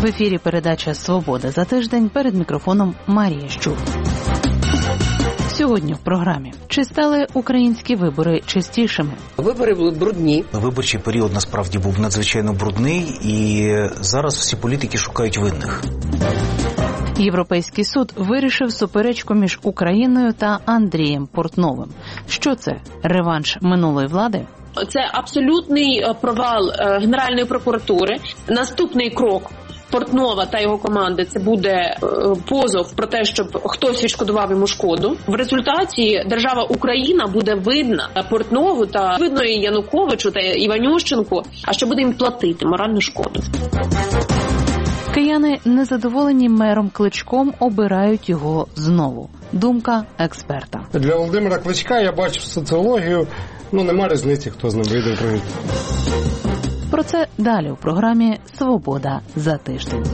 В ефірі передача «Свобода за тиждень», перед мікрофоном Марія Щур. Сьогодні в програмі. Чи стали українські вибори чистішими? Вибори були брудні. Виборчий період насправді був надзвичайно брудний, і зараз всі політики шукають винних. Європейський суд вирішив суперечку між Україною та Андрієм Портновим. Що це? Реванш минулої влади? Це абсолютний провал Генеральної прокуратури. Наступний крок Портнова та його команди – це буде позов про те, щоб хтось відшкодував йому шкоду. В результаті держава Україна буде винна Портнову та видно і Януковичу та Іванющенку, а що буде їм платити моральну шкоду. Кияни, незадоволені мером Кличком, обирають його знову. Думка експерта. Для Володимира Кличка я бачу соціологію, нема різниці, хто з ним вийде в провід. Про це далі у програмі «Свобода за тиждень».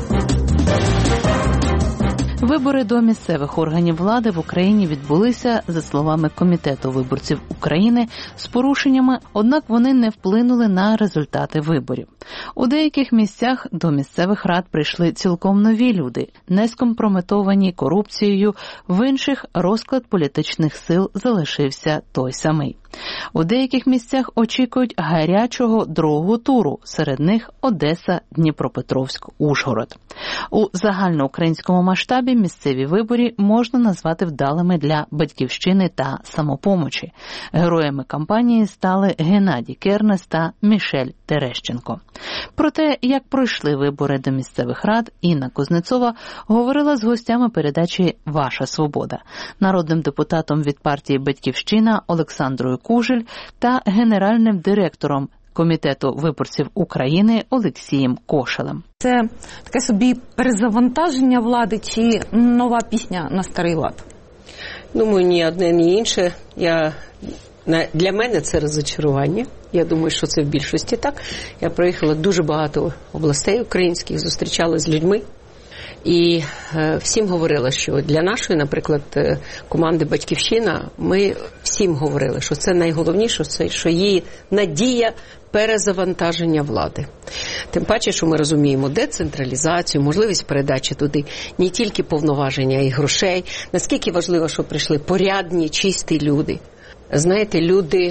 Вибори до місцевих органів влади в Україні відбулися, за словами Комітету виборців України, з порушеннями, однак вони не вплинули на результати виборів. У деяких місцях до місцевих рад прийшли цілком нові люди, не скомпрометовані корупцією, в інших розклад політичних сил залишився той самий. У деяких місцях очікують гарячого другого туру, серед них Одеса, Дніпропетровськ, Ужгород. У загальноукраїнському масштабі місцеві вибори можна назвати вдалими для Батьківщини та Самопомочі. Героями кампанії стали Геннадій Кернес та Мішель Терещенко. Про те, як пройшли вибори до місцевих рад, Інна Кузнецова говорила з гостями передачі «Ваша свобода», народним депутатом від партії «Батьківщина» Олександрою Кужель та генеральним директором Комітету виборців України Олексієм Кошелем. Це таке собі перезавантаження влади чи нова пісня на старий лад? Думаю, ні одне, ні інше. Для мене це розчарування. Я думаю, що це в більшості так. Я проїхала дуже багато областей українських, зустрічалася з людьми. І всім говорила, що для нашої, наприклад, команди «Батьківщина», ми всім говорили, що це найголовніше, що її надія перезавантаження влади. Тим паче, що ми розуміємо децентралізацію, можливість передачі туди не тільки повноваження і грошей, наскільки важливо, що прийшли порядні, чисті люди. Знаєте, люди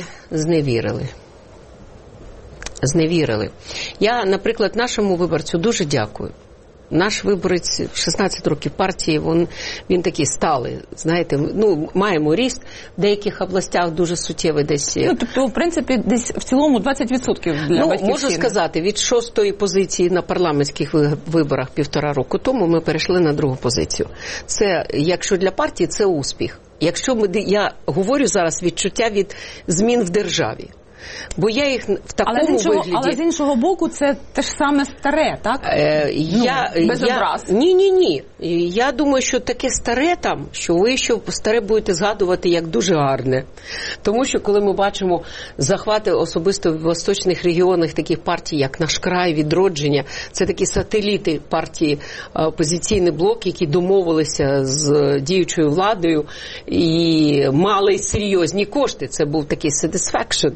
зневірили. Я, наприклад, нашому виборцю дуже дякую. Наш виборець 16 років партії, він такий сталий, знаєте, маємо ріст, в деяких областях дуже суттєвий десь. Тобто, в принципі, десь в цілому 20% для Батьківщини. Можу сказати, від 6-ї позиції на парламентських виборах 1,5 року тому ми перейшли на 2-гу позицію. Це, якщо для партії, це успіх. Якщо я говорю зараз відчуття від змін в державі. Бо я їх в такому вигляді... Але з іншого боку, це те ж саме старе, так? Без образ. Ні. Я думаю, що таке старе там, що ви ще старе будете згадувати як дуже гарне. Тому що коли ми бачимо захвати особисто в восточних регіонах таких партій, як «Наш край», «Відродження», це такі сателіти партії «Опозиційний блок», які домовилися з діючою владою і мали серйозні кошти. Це був такий satisfaction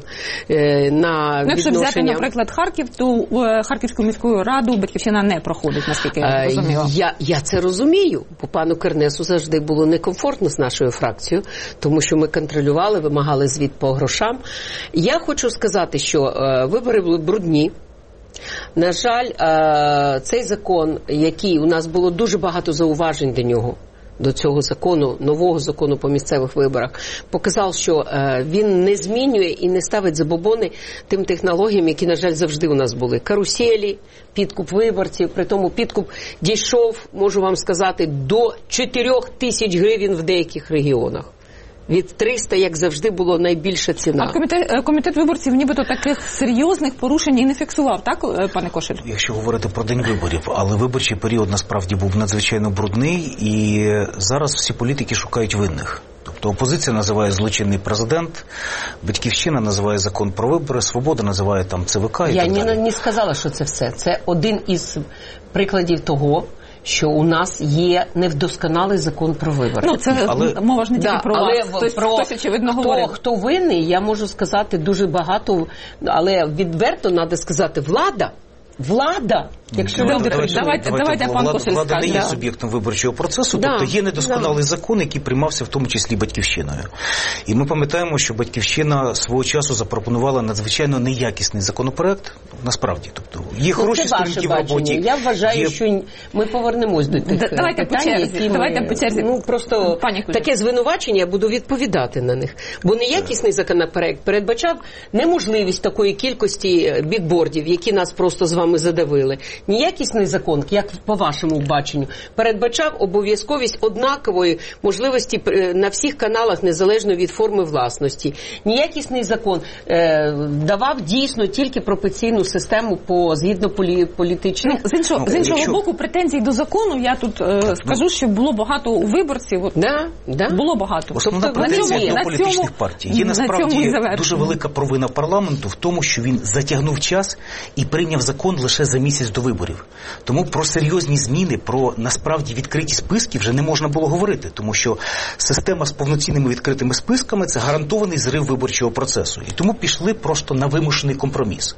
на якщо відношення. Взяти, наприклад, Харків, то Харківську міську раду «Батьківщина» не проходить, наскільки я розуміла. Я це розумію, бо пану Кернесу завжди було некомфортно з нашою фракцією, тому що ми контролювали, вимагали звіт по грошам. Я хочу сказати, що вибори були брудні. На жаль, цей закон, який у нас було дуже багато зауважень до нього, до цього закону, нового закону по місцевих виборах, показав, що він не змінює і не ставить забобони тим технологіям, які, на жаль, завжди у нас були. Каруселі, підкуп виборців, при тому підкуп дійшов, можу вам сказати, до 4 тисяч гривень в деяких регіонах. Від 300, як завжди, було найбільша ціна. А комітет виборців нібито таких серйозних порушень і не фіксував, так, пане Кошель? Якщо говорити про день виборів, але виборчий період насправді був надзвичайно брудний, і зараз всі політики шукають винних. Тобто опозиція називає злочинний президент, Батьківщина називає закон про вибори, Свобода називає там ЦВК і так далі. Я не сказала, що це все. Це один із прикладів того, що у нас є невдосконалий закон про вибори. Мова ж не тільки про вас. Хтось, очевидно, говорив. Хто винний, я можу сказати дуже багато, але відверто треба сказати, влада Якщо люди давайте пан Кошель влада не є скаже. суб'єктом виборчого процесу, тобто є недосконалий закон, який приймався в тому числі Батьківщиною. І ми пам'ятаємо, що Батьківщина свого часу запропонувала надзвичайно неякісний законопроект, насправді. Тобто є хороші сторінки в роботі. Я вважаю, що ми повернемось до тих питань, Давайте по черзі. Просто таке звинувачення, я буду відповідати на них. Бо неякісний законопроект передбачав неможливість такої кількості бікбордів, які нас просто з вами задавили. Неякісний закон, як по вашому баченню, передбачав обов'язковість однакової можливості на всіх каналах, незалежно від форми власності. Неякісний закон давав дійсно тільки пропорційну систему згідно політичних. З іншого боку, претензій до закону, я тут скажу, що було багато у виборців. Було багато. Основна претензія до політичних партій. Є насправді дуже велика провина парламенту в тому, що він затягнув час і прийняв закон лише за місяць до виборів. Тому про серйозні зміни, про насправді відкриті списки вже не можна було говорити, тому що система з повноцінними відкритими списками – це гарантований зрив виборчого процесу. І тому пішли просто на вимушений компроміс.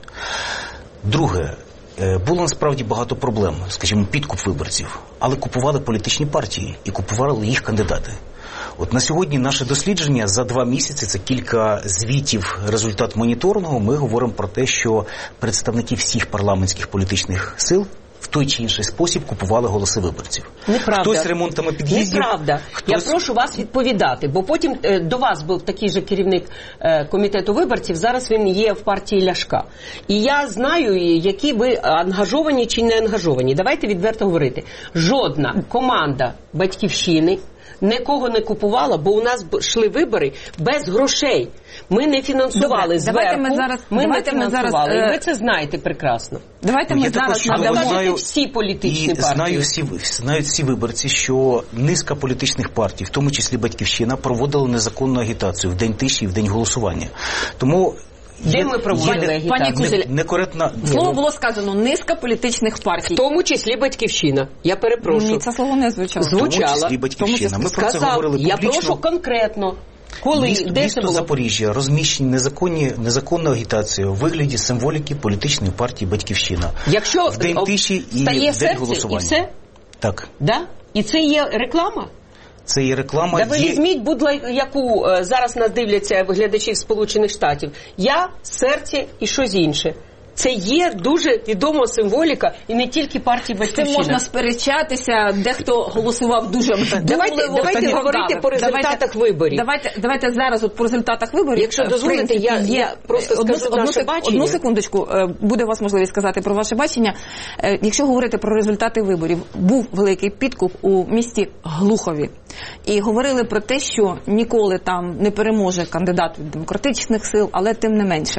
Друге, було насправді багато проблем, скажімо, підкуп виборців, але купували політичні партії і купували їх кандидати. От на сьогодні наше дослідження за 2 місяці, це кілька звітів, результат моніторингу, ми говоримо про те, що представники всіх парламентських політичних сил в той чи інший спосіб купували голоси виборців. Неправда. Хтось ремонтами під'їздів. Неправда. Я прошу вас відповідати, бо потім до вас був такий же керівник комітету виборців, зараз він є в партії Ляшка. І я знаю, які ви ангажовані чи не ангажовані. Давайте відверто говорити. Жодна команда Батьківщини нікого не купувала, бо у нас йшли вибори без грошей. Ми не фінансували зверху, ми не фінансували. І ви це знаєте прекрасно. Давайте ми зараз надамо всі політичні партії. Знають всі виборці, що низка політичних партій, в тому числі Батьківщина, проводила незаконну агітацію в день тиші і в день голосування. Тому де ми проводили агітацію? Пані Кузель, некоректна... Слово було сказано низка політичних партій. В тому числі Батьківщина. Я перепрошую. Ні, це слово не звучало. Звучало. В тому числі Батьківщина. Ми про це говорили публічно. Я прошу конкретно. Коли, місто Запоріжжя розміщені незаконну агітацію у вигляді символіки політичної партії Батьківщина. Якщо в день тиші і в день голосування. І все? Так. Да? І це є реклама? Це є реклама. Да ви візьміть, яку зараз нас дивляться глядачі Сполучених Штатів. Я, серце і щось інше. Це є дуже відома символіка і не тільки партії Батьківщина. Це можна сперечатися, дехто голосував дуже Давайте говорити по результатах виборів. Давайте зараз по результатах виборів. Якщо дозволите, я просто скажу наше бачення. Одну секундочку, буде у вас можливість сказати про ваше бачення. Якщо говорити про результати виборів, був великий підкуп у місті Глухові. І говорили про те, що ніколи там не переможе кандидат від демократичних сил, але тим не менше.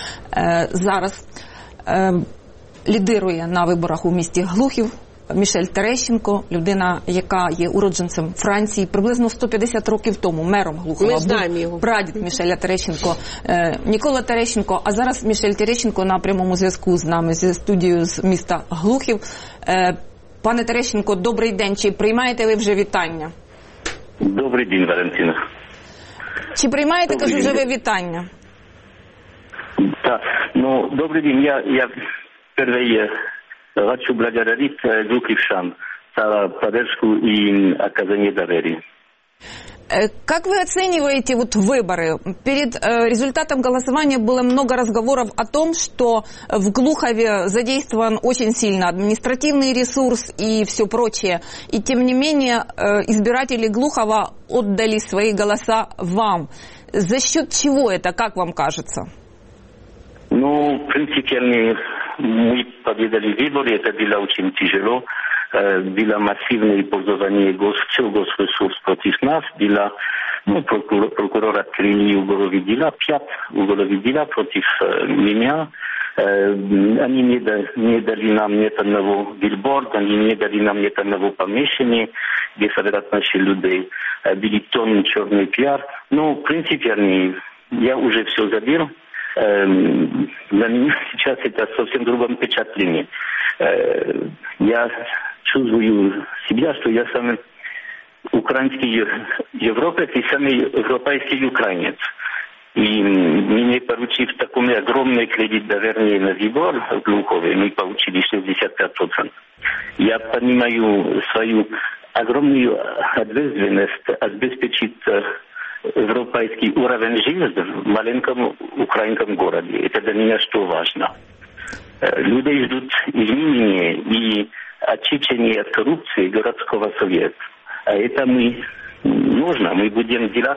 Зараз лідирує на виборах у місті Глухів Мішель Терещенко, людина, яка є уродженцем Франції. Приблизно 150 років тому мером Глухова був прадід Мішеля Терещенко Нікола Терещенко, а зараз Мішель Терещенко на прямому зв'язку з нами, зі студією з міста Глухів. Пане Терещенко, добрий день. Чи приймаєте ви вже вітання? Добрий день, Валентина. Чи приймаєте, кажу, вже ви вітання? Да, ну, добрый день. Я впервые хочу благодарить глуховчан за поддержку и оказание доверия. Как вы оцениваете выборы? Перед результатом голосования было много разговоров о том, что в Глухове задействован очень сильно административный ресурс и все прочее. И тем не менее избиратели Глухова отдали свои голоса вам. За счет чего это, как вам кажется? Ну, принципиально мы победили выборы, это было очень тяжело. Было массивное использование всего госресурсов против нас. Было, прокурор открыли уголовные дела, 5 уголовных дела против меня. Они не дали нам ни одного билборда, они не дали нам ни одного помещения, где собирать наших людей. Были тонны черный пиар. Ну, принципиально, я уже все забил. Для меня сейчас это совсем другое впечатление. Я чувствую себя, что я самый украинский европеец и самый европейский украинец. И мне, поручив такой огромный кредит доверия на выбор в Глухове, мы получили 65%. Я понимаю свою огромную ответственность обеспечить европейский уровень жизни в маленьком украинском городе. Это для меня что важно. Люди ждут изменения и очищения от коррупции городского совета. А это нужно, мы будем делать.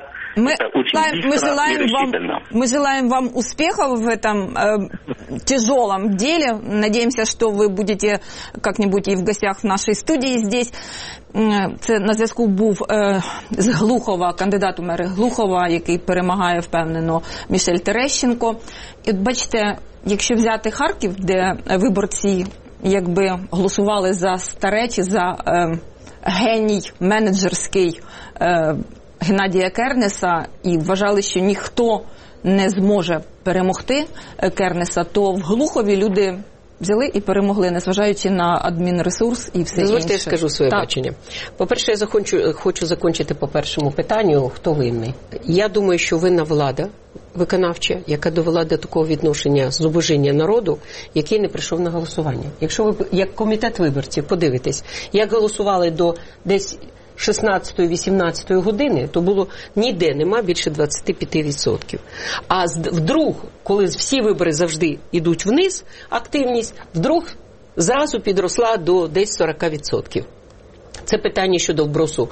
Мы желаем вам успехов в этом тяжелом деле. Надеемся, что вы будете как-нибудь и в гостях в нашей студії здесь. Це на зв'язку був з Глухова, кандидат у мери Глухова, який перемагає впевнено Мішель Терещенко. І от бачите, якщо взяти Харків, де виборці якби голосували за старе чи за геній менеджерський Геннадія Кернеса і вважали, що ніхто не зможе перемогти Кернеса, то в Глухові люди взяли і перемогли, незважаючи на адмінресурс і все інше. Дозвольте, я скажу своє бачення. По-перше, я хочу закінчити по першому питанню, хто винний. Я думаю, що винна влада виконавча, яка довела до такого відношення зубожіння народу, який не прийшов на голосування. Якщо ви, як комітет виборців, подивитесь, як голосували до десь 16-18 години, то було ніде нема більше 25%. А вдруг, коли всі вибори завжди йдуть вниз, активність, вдруг зразу підросла до десь 40%. Це питання щодо вбросу.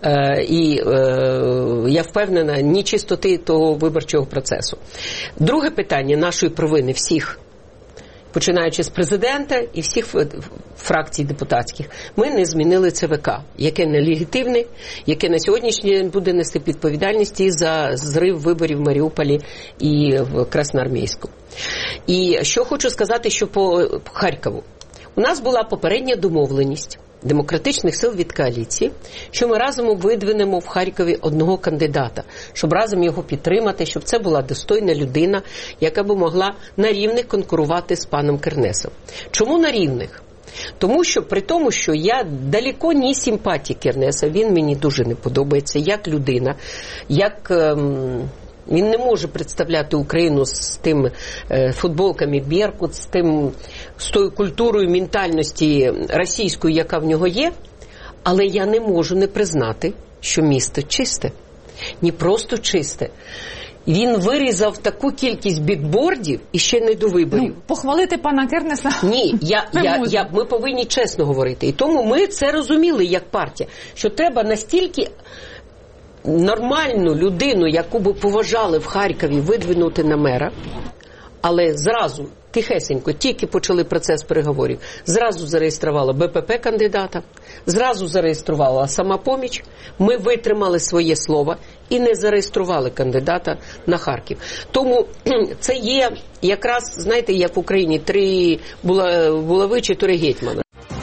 Я впевнена, ні чистоти того виборчого процесу. Друге питання нашої провини всіх, починаючи з президента і всіх фракцій депутатських. Ми не змінили ЦВК, яке нелегітимне, яке на сьогоднішній день буде нести відповідальність і за зрив виборів в Маріуполі і в Красноармійську. І що хочу сказати, що по Харкову. У нас була попередня домовленість демократичних сил від коаліції, що ми разом видвинемо в Харкові одного кандидата, щоб разом його підтримати, щоб це була достойна людина, яка б могла на рівних конкурувати з паном Кернесом. Чому на рівних? Тому що при тому, що я далеко не симпатик Кернеса, він мені дуже не подобається як людина, як він не може представляти Україну з тим футболками Беркут, з тою культурою ментальності російською, яка в нього є, але я не можу не признати, що місто чисте. Не просто чисте. Він вирізав таку кількість бікбордів і ще не до виборів. Похвалити пана Кернеса? Ні, ми повинні чесно говорити. І тому ми це розуміли як партія, що треба настільки нормальну людину, яку би поважали в Харкові, видвинути на мера, але зразу, тихесенько, тільки почали процес переговорів, зразу зареєструвала БПП кандидата, зразу зареєструвала «Самопоміч», ми витримали своє слово і не зареєстрували кандидата на Харків. Тому це є якраз, знаєте, як в Україні, 3 булави, 4 гетьмана.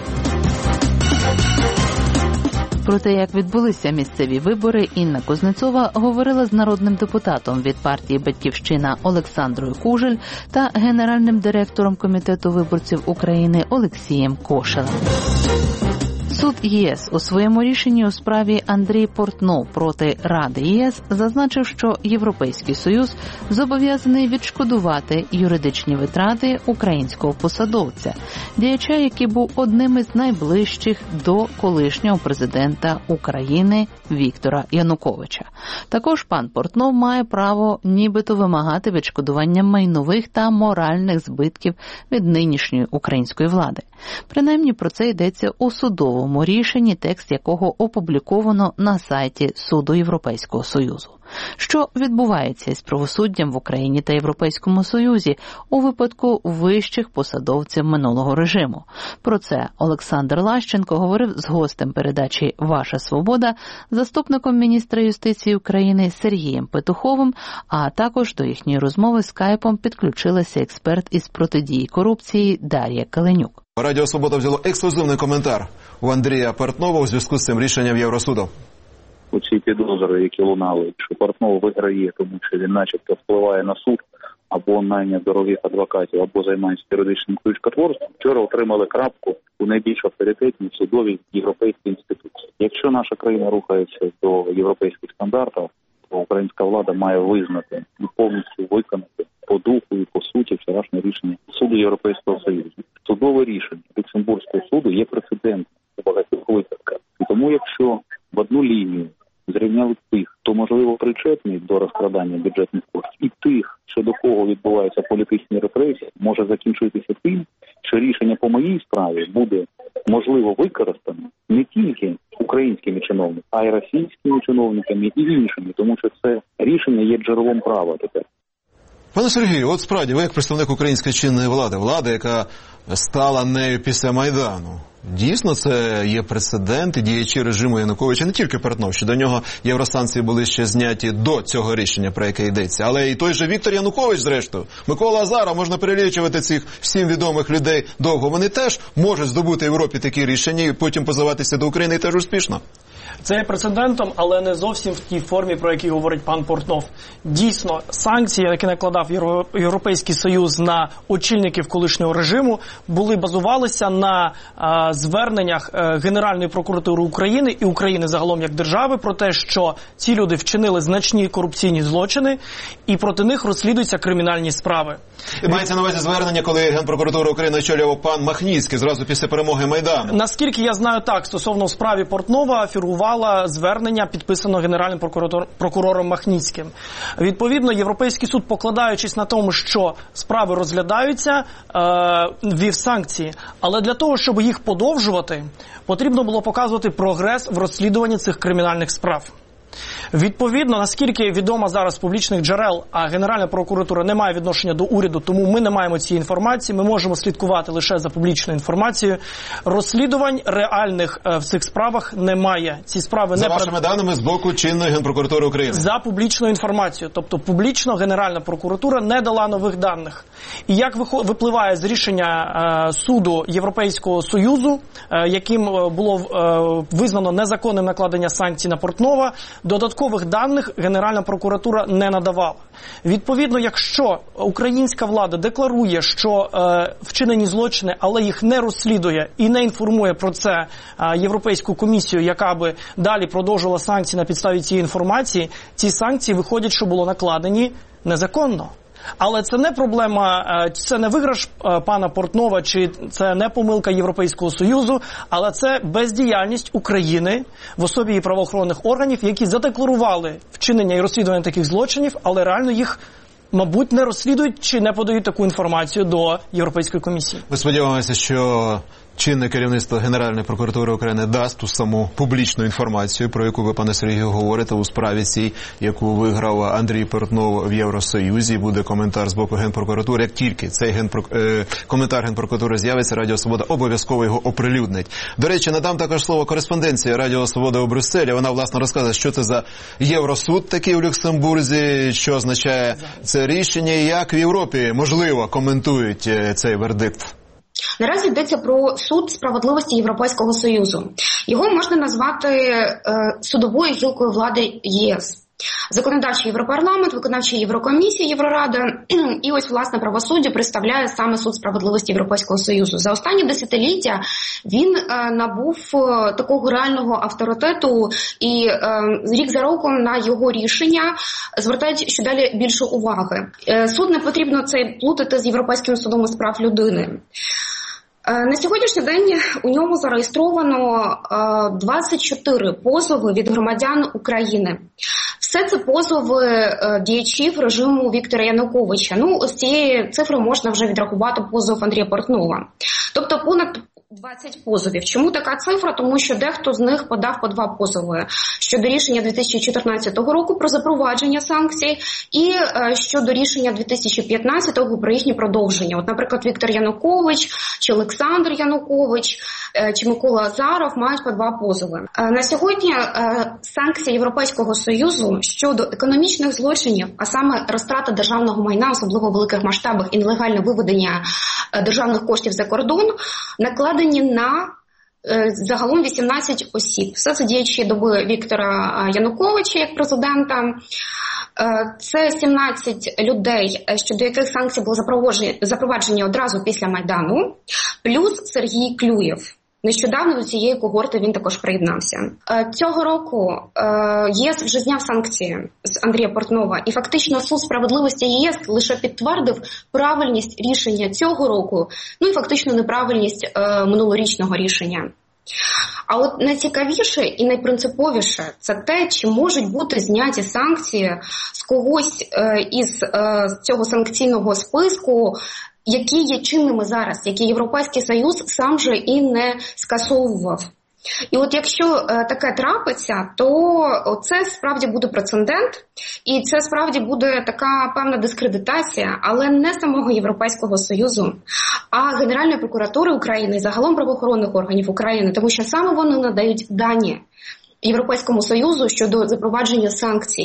Про те, як відбулися місцеві вибори, Інна Кузнецова говорила з народним депутатом від партії «Батьківщина» Олександрою Кужель та генеральним директором Комітету виборців України Олексієм Кошелем. Суд ЄС у своєму рішенні у справі Андрій Портнов проти Ради ЄС зазначив, що Європейський Союз зобов'язаний відшкодувати юридичні витрати українського посадовця, діяча, який був одним із найближчих до колишнього президента України Віктора Януковича. Також пан Портнов має право нібито вимагати відшкодування майнових та моральних збитків від нинішньої української влади. Принаймні про це йдеться у судовому рішенні, текст якого опубліковано на сайті Суду Європейського Союзу. Що відбувається із правосуддям в Україні та Європейському Союзі у випадку вищих посадовців минулого режиму? Про це Олександр Лащенко говорив з гостем передачі «Ваша свобода», заступником міністра юстиції України Сергієм Петуховим, а також до їхньої розмови скайпом підключилася експерт із протидії корупції Дар'я Каленюк. Радіо «Свобода» взяло ексклюзивний коментар у Андрія Портнова у зв'язку з цим рішенням Євросуду. Оці підозри, які лунали, що Портнов виграє, тому що він начебто впливає на суд, або найняв дорогих адвокатів, або займається юридичним ключкотворством, вчора отримали крапку у найбільш авторитетній судовій європейській інституції. Якщо наша країна рухається до європейських стандартів, українська влада має визнати і повністю виконати по духу і по суті вчорашнє рішення Суду Європейського Союзу. Судове рішення Люксембурзького суду є прецедентом у багатьох випадках. І тому якщо в одну лінію зрівняли тих, хто, можливо, причетний до розкрадання бюджетних коштів, і тих, щодо кого відбуваються політичні репресії, може закінчитися тим, що рішення по моїй справі буде, можливо, використано не тільки українськими чиновниками, а й російськими чиновниками і іншими, тому що це рішення є джерелом права тепер. Пане Сергію, от справді, ви як представник української чинної влади, яка стала нею після Майдану, дійсно це є прецедент, і діячі режиму Януковича, не тільки Портнов, що до нього євросанкції були ще зняті до цього рішення, про яке йдеться, але і той же Віктор Янукович, зрештою, Микола Азаров, можна перелічувати цих всім відомих людей довго, вони теж можуть здобути в Європі такі рішення і потім позиватися до України і теж успішно. Це є прецедентом, але не зовсім в тій формі, про якій говорить пан Портнов. Дійсно, санкції, які накладав Європейський Союз на очільників колишнього режиму, базувалися на зверненнях Генеральної прокуратури України і України загалом як держави про те, що ці люди вчинили значні корупційні злочини і проти них розслідуються кримінальні справи. І мається на увазі звернення, коли Генпрокуратура України очолював пан Махніцький зразу після перемоги Майдану? Наскільки я знаю, так, стосовно справі Портнова фігурувало звернення, підписано Генеральним прокурором Махніцьким. Відповідно, Європейський суд, покладаючись на тому, що справи розглядаються, ввів санкції. Але для того, щоб їх подовжувати, потрібно було показувати прогрес в розслідуванні цих кримінальних справ. Відповідно, наскільки відомо зараз з публічних джерел, а Генеральна прокуратура не має відношення до уряду, тому ми не маємо цієї інформації, ми можемо слідкувати лише за публічною інформацією. Розслідувань реальних в цих справах немає. Ці справи за вашими даними з боку чинної Генпрокуратури України? За публічною інформацією. Тобто публічно Генеральна прокуратура не дала нових даних. І як випливає з рішення суду Європейського Союзу, яким було визнано незаконним накладення санкцій на Портнова, додаткових даних Генеральна прокуратура не надавала. Відповідно, якщо українська влада декларує, що вчинені злочини, але їх не розслідує і не інформує про це Європейську комісію, яка би далі продовжувала санкції на підставі цієї інформації, ці санкції виходять, що було накладені незаконно. Але це не проблема, це не виграш пана Портнова, чи це не помилка Європейського Союзу, але це бездіяльність України в особі її правоохоронних органів, які задекларували вчинення і розслідування таких злочинів, але реально їх, мабуть, не розслідують чи не подають таку інформацію до Європейської комісії. Ми сподіваємося, що чинне керівництво Генеральної прокуратури України дасть ту саму публічну інформацію, про яку ви, пане Сергію, говорите у справі цій, яку виграв Андрій Портнов в Євросоюзі. Буде коментар з боку Генпрокуратури. Як тільки цей коментар Генпрокуратури з'явиться, Радіо Свобода обов'язково його оприлюднить. До речі, надам також слово кореспонденції Радіо Свобода у Брюсселі. Вона, власне, розказує, що це за Євросуд такий у Люксембурзі, що означає це рішення і як в Європі, можливо, коментують цей вердикт. Наразі йдеться про суд справедливості Європейського Союзу. Його можна назвати судовою гілкою влади ЄС. Законодавчий Європарламент, виконавча Єврокомісія, Єврорада і ось, власне, правосуддя представляє саме суд справедливості Європейського Союзу. За останні десятиліття він набув такого реального авторитету і рік за роком на його рішення звертають щодалі більше уваги. Суд не потрібно це плутати з Європейським судом із прав людини. На сьогоднішній день у ньому зареєстровано 24 позови від громадян України. Все це позови діячів режиму Віктора Януковича. Ось цієї цифри можна вже відрахувати позов Андрія Портнова. Тобто понад 20 позовів. Чому така цифра? Тому що дехто з них подав по 2 позови щодо рішення 2014 року про запровадження санкцій і щодо рішення 2015 про їхнє продовження. От, наприклад, Віктор Янукович, чи Олександр Янукович, чи Микола Азаров мають по 2 позови. На сьогодні санкції Європейського Союзу щодо економічних злочинів, а саме розтрата державного майна, особливо в великих масштабах, і нелегальне виведення державних коштів за кордон, накладені на загалом 18 осіб. Все це діячі доби Віктора Януковича як президента. Це 17 людей, щодо яких санкції були запроваджені одразу після Майдану, плюс Сергій Клюєв. Нещодавно до цієї когорти він також приєднався. Цього року ЄС вже зняв санкції з Андрія Портнова, і фактично суд справедливості ЄС лише підтвердив правильність рішення цього року, ну і фактично неправильність минулорічного рішення. А от найцікавіше і найпринциповіше – це те, чи можуть бути зняті санкції з когось із цього санкційного списку, які є чинними зараз, які Європейський Союз сам же і не скасовував. І от якщо таке трапиться, то це справді буде прецедент, і це справді буде така певна дискредитація, але не самого Європейського Союзу, а Генеральної прокуратури України і загалом правоохоронних органів України, тому що саме вони надають дані Європейському Союзу щодо запровадження санкцій.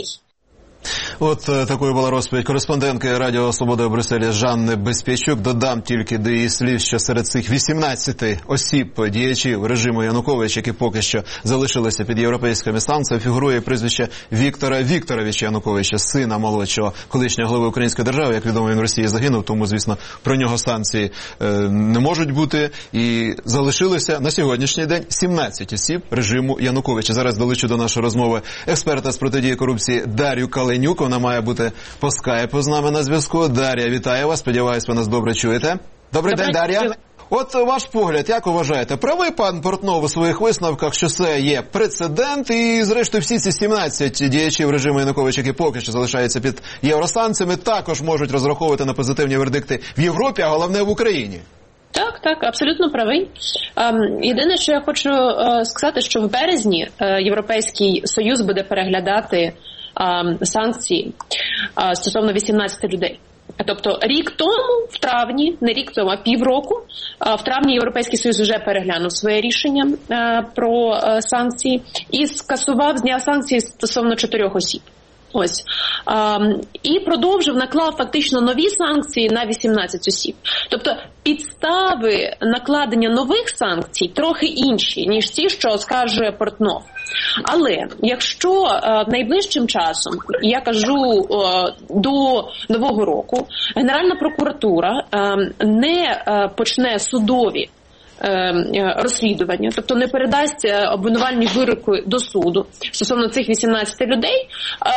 От такою була розповідь кореспондентки Радіо Свобода у Брюсселі Жанни Безпечук. Додам тільки до її слів, що серед цих 18 осіб, діячів режиму Януковича, які поки що залишилися під європейськими санкціями, фігурує прізвище Віктора Вікторовича Януковича, сина молодшого колишнього голови Української держави. Як відомо, він в Росії загинув, тому, звісно, про нього санкції не можуть бути. І залишилося на сьогоднішній день 17 осіб режиму Януковича. Зараз долучу до нашої розмови експерта з протидії корупції Дар'ю Каленюк. Вона має бути по скайпу з нами на зв'язку. Дар'я, вітаю вас. Сподіваюсь, ви нас добре чуєте. Добрий день, Дар'я. От ваш погляд, як вважаєте, правий пан Портнов у своїх висновках, що це є прецедент, і зрештою всі ці 17 діячів режиму Януковича, які поки що залишаються під євросанкціями, також можуть розраховувати на позитивні вердикти в Європі, а головне в Україні? Так, абсолютно правий. Єдине, що я хочу сказати, що в березні Європейський Союз буде переглядати санкції стосовно 18 людей. Тобто рік тому, в травні, не рік тому, а півроку, в травні Європейський Союз вже переглянув своє рішення про санкції і зняв санкції стосовно 4 осіб. Ось. І продовжив, наклав фактично нові санкції на 18 осіб. Тобто підстави накладення нових санкцій трохи інші, ніж ті, що оскаржує Портнов. Але якщо найближчим часом, я кажу до Нового року, Генеральна прокуратура не почне судові розслідування, тобто не передасть обвинувальні вироки до суду стосовно цих 18 людей,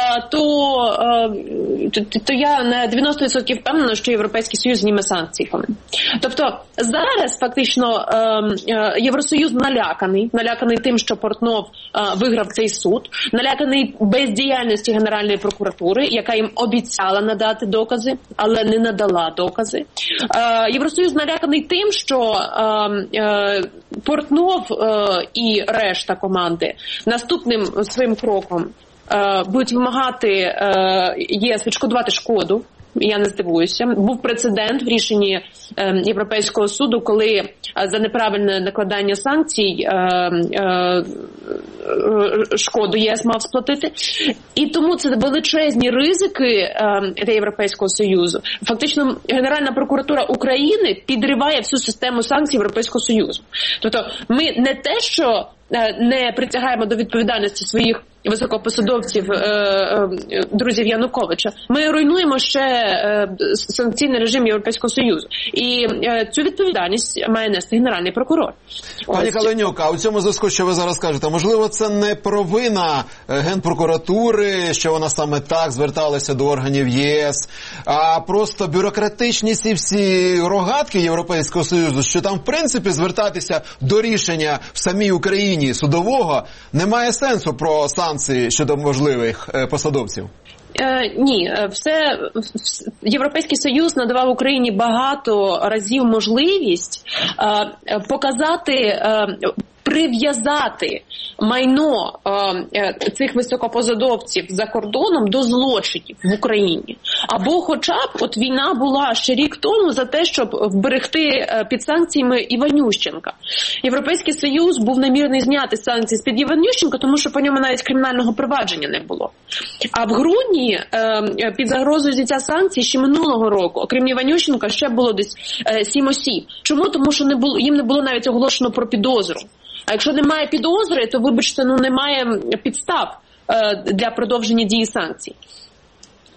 то я на 90% впевнена, що Європейський Союз зніме санкції. Тобто зараз фактично Євросоюз наляканий тим, що Портнов виграв цей суд, наляканий бездіяльності Генеральної прокуратури, яка їм обіцяла надати докази, але не надала докази. Євросоюз наляканий тим, що Портнов і решта команди наступним своїм кроком будуть вимагати ЄС відшкодувати шкоду. Я не здивуюся. Був прецедент в рішенні Європейського суду, коли за неправильне накладання санкцій шкоду ЄС мав сплатити. І тому це величезні ризики для Європейського Союзу. Фактично, Генеральна прокуратура України підриває всю систему санкцій Європейського Союзу. Тобто ми не те, що не притягаємо до відповідальності своїх високопосадовців, друзів Януковича, ми руйнуємо ще санкційний режим Європейського Союзу. І цю відповідальність має нести Генеральний прокурор. Пані Каленюк, а у цьому зв'язку, що ви зараз кажете, можливо, це не провина Генпрокуратури, що вона саме так зверталася до органів ЄС, а просто бюрократичність і всі рогатки Європейського Союзу, що там, в принципі, звертатися до рішення в самій Україні судового немає сенсу про санкції щодо можливих посадовців? Ні, Європейський Союз надавав Україні багато разів можливість показати, прив'язати майно цих високопосадовців за кордоном до злочинів в Україні. Або хоча б от війна була ще рік тому за те, щоб вберегти під санкціями Іванющенка. Європейський Союз був намірений зняти санкції з-під Іванющенка, тому що по ньому навіть кримінального провадження не було. А в грудні під загрозою зняття санкцій ще минулого року, окрім Іванющенка, ще було десь 7 осіб. Чому? Тому що їм не було навіть оголошено про підозру. А якщо немає підозри, то, вибачте, немає підстав для продовження дії санкцій.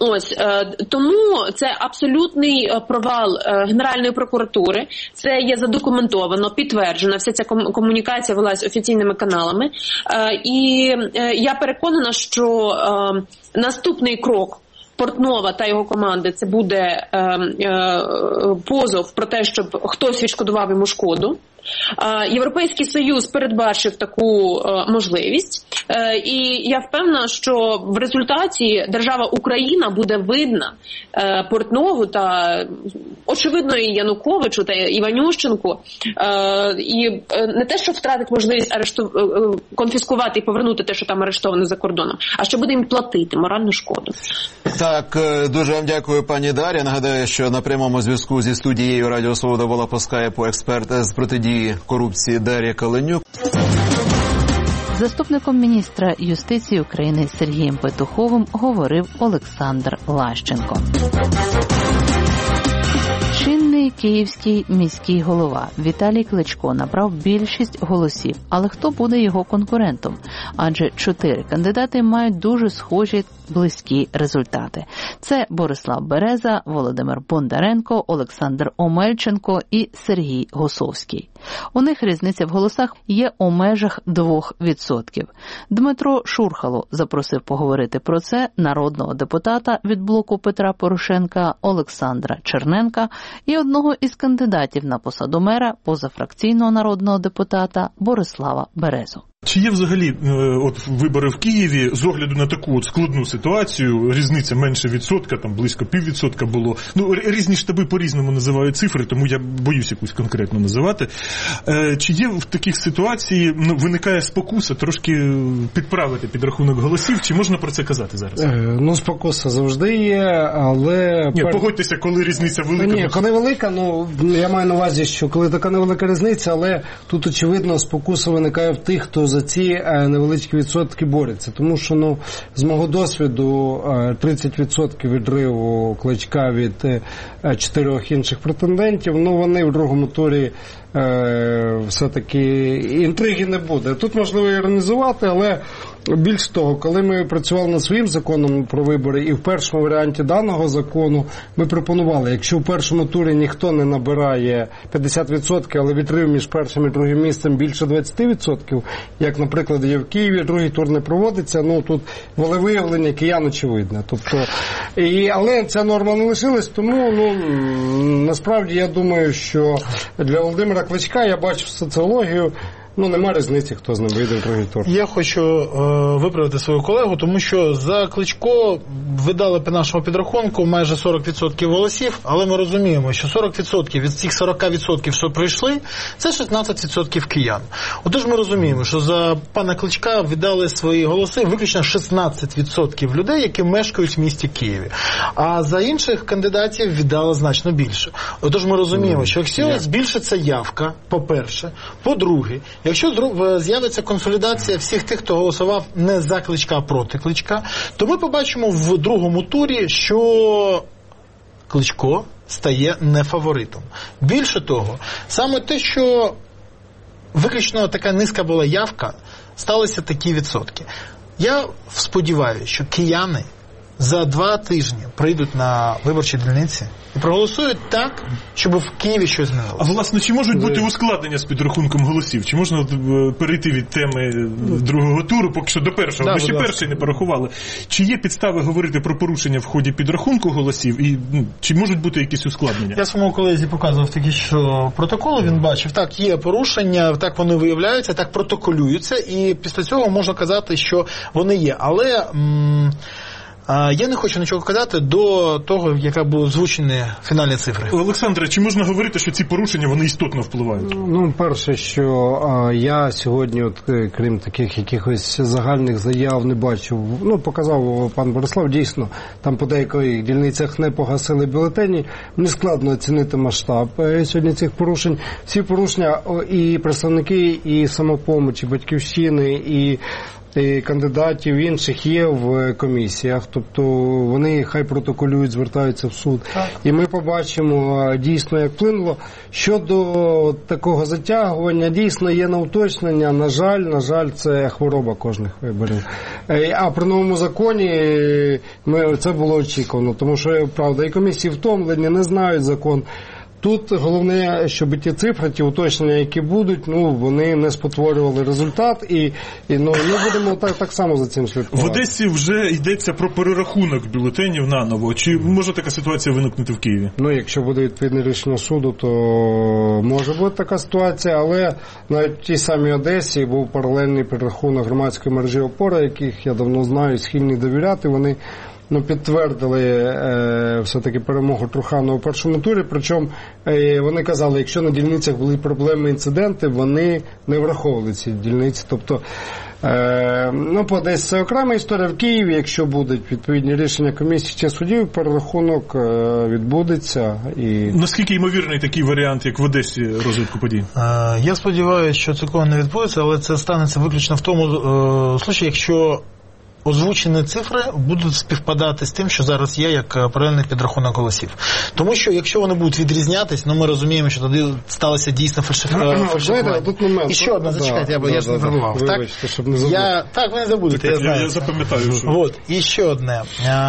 Ось, тому це абсолютний провал Генеральної прокуратури, це є задокументовано, підтверджено, вся ця комунікація велась офіційними каналами, і я переконана, що наступний крок Портнова та його команди – це буде позов про те, щоб хтось відшкодував йому шкоду. Європейський Союз передбачив таку можливість, і я впевнена, що в результаті держава Україна буде видна Портнову та, очевидно, і Януковичу та Іванющенку, і не те, що втратить можливість конфіскувати і повернути те, що там арештовано за кордоном, а що буде їм платити моральну шкоду. Так, дуже вам дякую, пані Дар'я. Нагадаю, що на прямому зв'язку зі студією Радіо Свобода була по скайпу експерт з протидії корупції Дар'я Каленюк. Заступником міністра юстиції України Сергієм Петуховим говорив Олександр Лащенко. Чинний київський міський голова Віталій Кличко набрав більшість голосів. Але хто буде його конкурентом? Адже 4 кандидати мають дуже схожі близькі результати. Це Борислав Береза, Володимир Бондаренко, Олександр Омельченко і Сергій Госовський. У них різниця в голосах є у межах 2%. Дмитро Шурхало запросив поговорити про це народного депутата від блоку Петра Порошенка Олександра Черненка і одного із кандидатів на посаду мера позафракційного народного депутата Борислава Березу. Чи є взагалі вибори в Києві з огляду на таку складну ситуацію, різниця менше відсотка, там близько 0,5% було. Різні штаби по-різному називають цифри, тому я боюсь якусь конкретно називати. Чи є в таких ситуації, виникає спокуса трошки підправити підрахунок голосів, чи можна про це казати зараз? Спокуса завжди є, але... Ні, погодьтеся, коли різниця велика. Ні, коли велика, я маю на увазі, що коли така невелика різниця, але тут, очевидно, спокуса виникає в тих, хто за ці невеличкі відсотки борються. Тому що, з мого досвіду, 30% відриву Кличка від 4 інших претендентів, вони в другому турі все-таки інтриги не буде. Тут можливо іронізувати, але більш того, коли ми працювали над своїм законом про вибори і в першому варіанті даного закону ми пропонували, якщо в першому турі ніхто не набирає 50%, але відрив між першим і другим місцем більше 20%, як, наприклад, є в Києві, другий тур не проводиться, тут волевиявлення киян очевидне. Але ця норма не лишилась, тому насправді я думаю, що для Володимира Кличка, я бачу соціологію, нема різниці, хто з ним вийде в другий тур. Я хочу виправити свого колегу, тому що за Кличко видали по нашому підрахунку майже 40% голосів, але ми розуміємо, що 40% від цих 40%, що прийшли, це 16% киян. Отож ми розуміємо, що за пана Кличка віддали свої голоси виключно 16% людей, які мешкають в місті Києві. А за інших кандидатів віддали значно більше. Отож ми розуміємо, що якщо збільшиться явка, по-перше, по-друге, якщо з'явиться консолідація всіх тих, хто голосував не за Кличка, а проти Кличка, то ми побачимо в другому турі, що Кличко стає не фаворитом. Більше того, саме те, що виключно така низька була явка, сталися такі відсотки. Я сподіваюся, що кияни за 2 тижні прийдуть на виборчі дільниці і проголосують так, щоб в Києві щось змінилося. А власне, чи можуть бути ускладнення з підрахунком голосів? Чи можна перейти від теми другого туру, поки що до першого? Ми ще перший не порахували. Чи є підстави говорити про порушення в ході підрахунку голосів? І чи можуть бути якісь ускладнення? Я своєму колезі показував такі, що протоколи він бачив. Так, є порушення, так вони виявляються, так протоколюються, і після цього можна казати, що вони є. Але... я не хочу нічого казати до того, яка були озвучені фінальні цифри. Олександре, чи можна говорити, що ці порушення, вони істотно впливають? Перше, що я сьогодні, крім таких якихось загальних заяв, не бачив. Показав пан Борислав, дійсно, там по деяких дільницях не погасили бюлетені. Мені складно оцінити масштаб сьогодні цих порушень. Всі порушення і представники, і Самопомочі, Батьківщини, і кандидатів інших є в комісіях, тобто вони хай протоколюють, звертаються в суд. Так. І ми побачимо дійсно, як вплинуло. Щодо такого затягування, дійсно є на уточнення, на жаль, це хвороба кожних виборів. А при новому законі це було очікувано, тому що, правда, і комісії втомлені, не знають закон. Тут головне, щоб ті цифри, ті уточнення, які будуть, вони не спотворювали результат, і ми будемо так само за цим слідкувати. В Одесі вже йдеться про перерахунок бюлетенів наново. Чи може така ситуація виникнути в Києві? Якщо буде відповідне рішення суду, то може бути така ситуація, але навіть в тій самій Одесі був паралельний перерахунок громадської мережі «Опора», яких я давно знаю, схильні довіряти, вони підтвердили все-таки перемогу Труханова у першому турі, причому вони казали, якщо на дільницях були проблеми, інциденти, вони не враховували ці дільниці. Тобто, по Одесі це окрема історія. В Києві, якщо будуть відповідні рішення комісії чи судів, перерахунок відбудеться. Наскільки ймовірний такий варіант, як в Одесі, розвитку подій? Я сподіваюся, що цього не відбудеться, але це станеться виключно в тому случаї, якщо озвучені цифри будуть співпадати з тим, що зараз є як паралельний підрахунок голосів. Тому що, якщо вони будуть відрізнятись, ми розуміємо, що тоді сталося дійсно фальшифікування. І ще одне, зачекайте, я ж не забував. Вибачте, щоб не забув. Так, ви не забудете, я знаю. Я запам'ятаю. Що... І ще одне.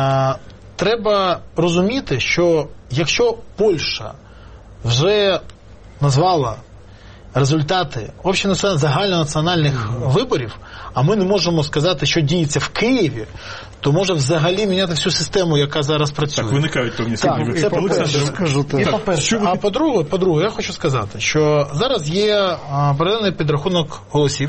Треба розуміти, що якщо Польща вже назвала результати загальнонаціональних виборів, а ми не можемо сказати, що діється в Києві, то може взагалі міняти всю систему, яка зараз працює. Так, виникають певні сумніви. Це по-перше. А по-друге, я хочу сказати, що зараз є паралельний підрахунок голосів,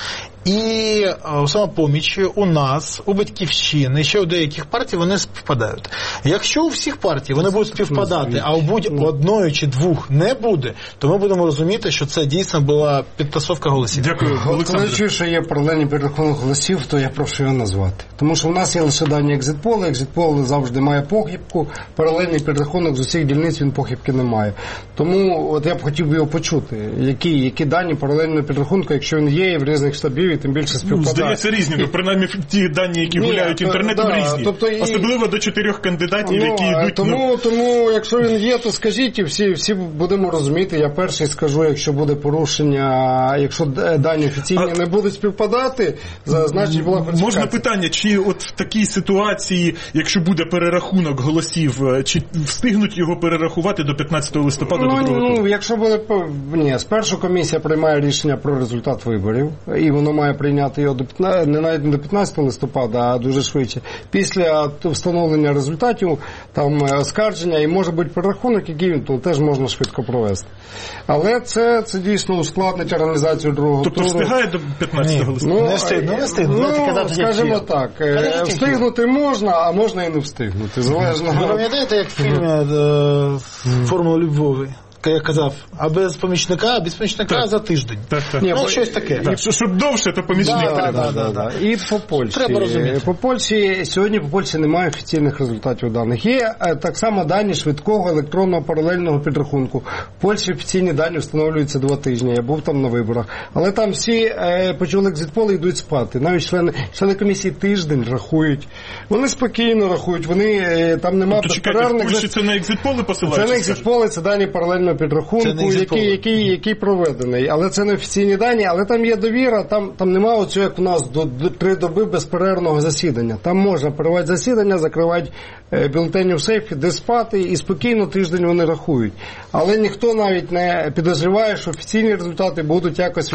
і у «Самопомічі», у нас, у «Батьківщини», ще у деяких партій вони співпадають. Якщо у всіх партій вони будуть співпадати, а у будь-одної чи двох не буде, то ми будемо розуміти, що це дійсно була підтасовка голосів. Дякую, Олександр. Коли чую, що є паралельний підрахунок голосів, то я прошу його назвати. Тому що у нас є лише дані екзитполи, екзитпол завжди має похибку, паралельний підрахунок з усіх дільниць він похибки не має. Тому я б хотів його почути, які дані паралельного підрахунку, якщо він є і в різних штабів, і тим більше співпадає. Здається, різні, принаймні ті дані, які гуляють інтернетом, різні. Тобто, особливо до 4 кандидатів, які йдуть. Тому, якщо він є, то скажіть, і всі будемо розуміти. Я перший скажу, якщо буде порушення, якщо дані офіційні не будуть співпадати, значить була фальсифікація. Можна питання, чи от в такій ситуації, якщо буде перерахунок голосів, чи встигнуть його перерахувати до 15 листопада до другого туру? Якщо буде, спершу комісія приймає рішення про результат виборів, і воно має прийняти його не навіть до 15 листопада, а дуже швидше. Після встановлення результатів, там оскарження, і може бути перерахунок, який він теж можна швидко провести. Але це дійсно ускладнить організацію другого туру. Тобто встигає до 15 листопада? Не встигне. Скажімо так, встигнути можна, а можна і не встигнути. Залежно. Ви пам'ятаєте, як в фільмі «Формула любові»? Я казав, а без помічника за тиждень. Щось таке. Щоб довше, то помічник треба. І по Польщі. Треба розуміти. Сьогодні по Польщі немає офіційних результатів даних. Є так само дані швидкого електронного паралельного підрахунку. В Польщі офіційні дані встановлюються 2 тижні. Я був там на виборах. Але там всі почули екзитполи і йдуть спати. Навіть члени комісії тиждень рахують. Вони спокійно рахують. Там немає безперервних... В Польщі це на екзитполи посилаються? Це не екзитполи, це дані паралельного підрахунку, який проведений. Але це не офіційні дані, але там є довіра, там немає оцього, як у нас, до 3 доби безперервного засідання. Там можна переривати засідання, закривати бюлетені в сейфі, де спати, і спокійно тиждень вони рахують. Але ніхто навіть не підозріває, що офіційні результати будуть якось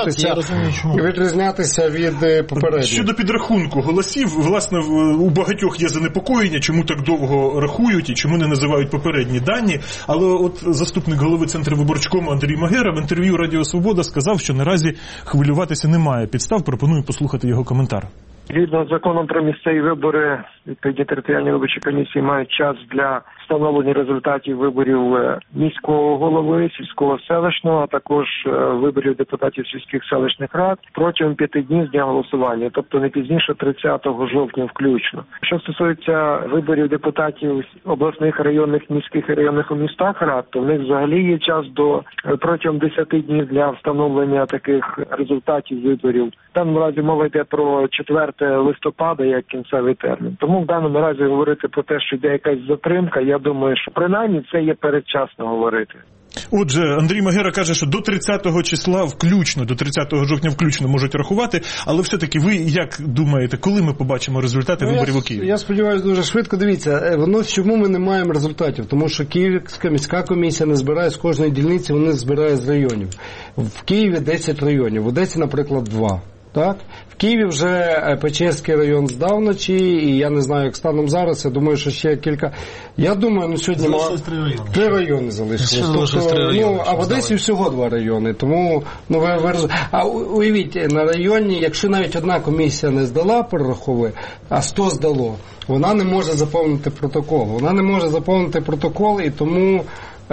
відрізнятися від попередніх. Щодо підрахунку голосів, власне, у багатьох є занепокоєння, чому так довго рахують і чому не називають попередні дані. Але от заступник голови Центрвиборчкому Андрій Магера в інтерв'ю Радіо Свобода сказав, що наразі хвилюватися немає підстав. Пропоную послухати його коментар. Згідно з законом про місцеві вибори, відповідні територіальні виборчі комісії мають час для встановлення результатів виборів міського голови, сільського селищного, а також виборів депутатів сільських селищних рад протягом 5 днів з дня голосування, тобто не пізніше 30 жовтня включно. Що стосується виборів депутатів обласних, районних, міських і районних у містах рад, то в них взагалі є час протягом 10 днів для встановлення таких результатів виборів. В даному разі мова йде про 4 листопада як кінцевий термін. Тому в даному разі говорити про те, що йде якась затримка, я думаю, що принаймні це є передчасно говорити. Отже, Андрій Магера каже, що до 30-го числа включно, до 30 жовтня включно можуть рахувати, але все-таки ви як думаєте, коли ми побачимо результати виборів у Києві? Я сподіваюся, дуже швидко. Дивіться, чому ми не маємо результатів? Тому що Київська міська комісія не збирає з кожної дільниці, вони збирають з районів. В Києві 10 районів, в Одесі, наприклад, 2. Так? В Києві вже Печерський район здав вночі, і я не знаю, як станом зараз, я думаю, що ще кілька... Я думаю, сьогодні... Залишилось 3 райони. 3 райони залишилось. А в Одесі всього 2 райони. Тому, уявіть, на районі, якщо навіть одна комісія не здала, перераховує, а 100 здало, вона не може заповнити протокол. Вона не може заповнити протокол, і тому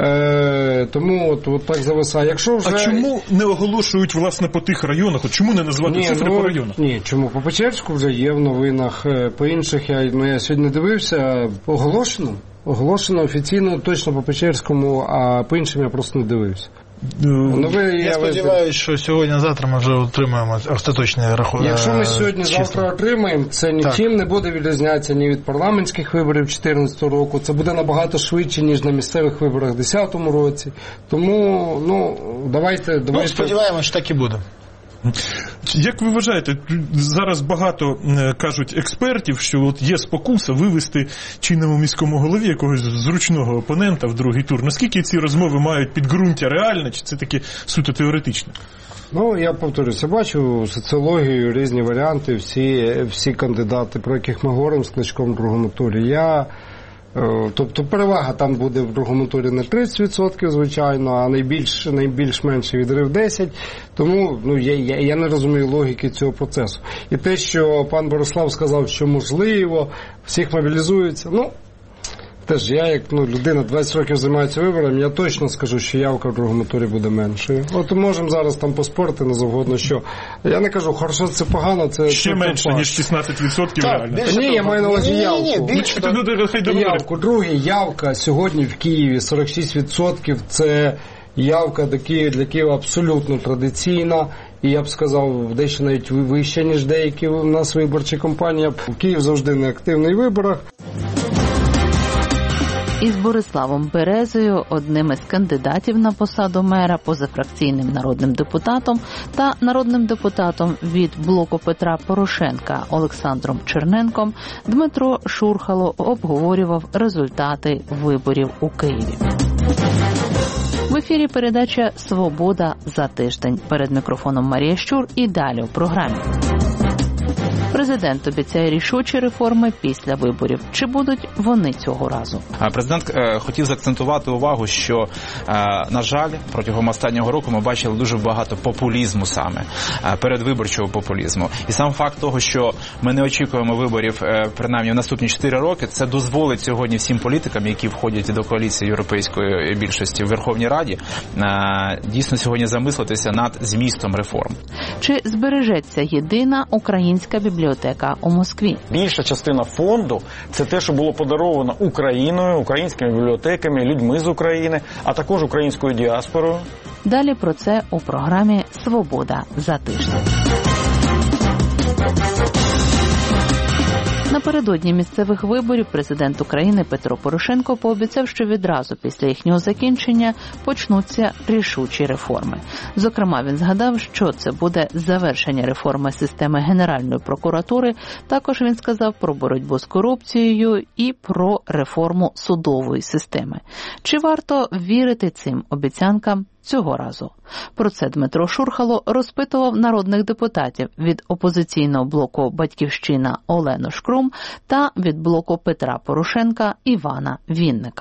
от так зависає. Якщо вже... А чому не оголошують, власне, по тих районах? От чому не назвати цифри по районах? Ні, чому? По Печерську вже є в новинах, по інших я сьогодні дивився, оголошено офіційно точно по Печерському, а по іншим я просто не дивився. Я сподіваюся, що сьогодні-завтра ми вже отримаємо остаточні рахунки. Якщо ми сьогодні-завтра отримаємо, це нічим не буде відрізнятися ні від парламентських виборів 2014 року. Це буде набагато швидше, ніж на місцевих виборах в 2010 році. Тому, давайте... Сподіваємося, що так і буде. Як ви вважаєте, зараз багато кажуть експертів, що от є спокуса вивести чинному міському голові якогось зручного опонента в другий тур. Наскільки ці розмови мають підґрунтя реальне, чи це таке суто теоретичне? Я повторюся, бачу соціологію, різні варіанти, всі кандидати, про яких ми говоримо з Кличком в другому турі. Тобто перевага там буде в другому турі не 30%, звичайно, а найбільш менший відрив 10%. Тому я не розумію логіки цього процесу. І те, що пан Борислав сказав, що можливо, всіх мобілізуються, теж я, як людина 20 років займається виборами, я точно скажу, що явка в другому турі буде меншою. От можемо зараз там поспорити на завгодно, що. Я не кажу, хорошо, це погано, це... Ще менше, ніж 16% реально. Ні, я маю на увазі явку. Друге, явка сьогодні в Києві 46%, це явка для Києва абсолютно традиційна. І я б сказав, дещо навіть вища, ніж деякі у нас виборчі кампанії. Київ завжди на активних виборах. Із Бориславом Березою, одним із кандидатів на посаду мера, позафракційним народним депутатом та народним депутатом від блоку Петра Порошенка Олександром Черненком, Дмитро Шурхало обговорював результати виборів у Києві. В ефірі передача «Свобода за тиждень». Перед мікрофоном Марія Щур і далі у програмі. Президент обіцяє рішучі реформи після виборів. Чи будуть вони цього разу? Президент хотів заакцентувати увагу, що, на жаль, протягом останнього року ми бачили дуже багато популізму саме, передвиборчого популізму. І сам факт того, що ми не очікуємо виборів, принаймні в наступні 4 роки, це дозволить сьогодні всім політикам, які входять до коаліції європейської більшості в Верховній Раді, дійсно сьогодні замислитися над змістом реформ. Чи збережеться єдина українська бібліотека у Москві? Більша частина фонду – це те, що було подаровано Україною, українськими бібліотеками, людьми з України, а також українською діаспорою. Далі про це у програмі «Свобода за тиждень». Напередодні місцевих виборів президент України Петро Порошенко пообіцяв, що відразу після їхнього закінчення почнуться рішучі реформи. Зокрема, він згадав, що це буде завершення реформи системи Генеральної прокуратури. Також він сказав про боротьбу з корупцією і про реформу судової системи. Чи варто вірити цим обіцянкам цього разу? Про це Дмитро Шурхало розпитував народних депутатів від опозиційного блоку «Батьківщина» Олену Шкрум та від блоку Петра Порошенка Івана Вінника.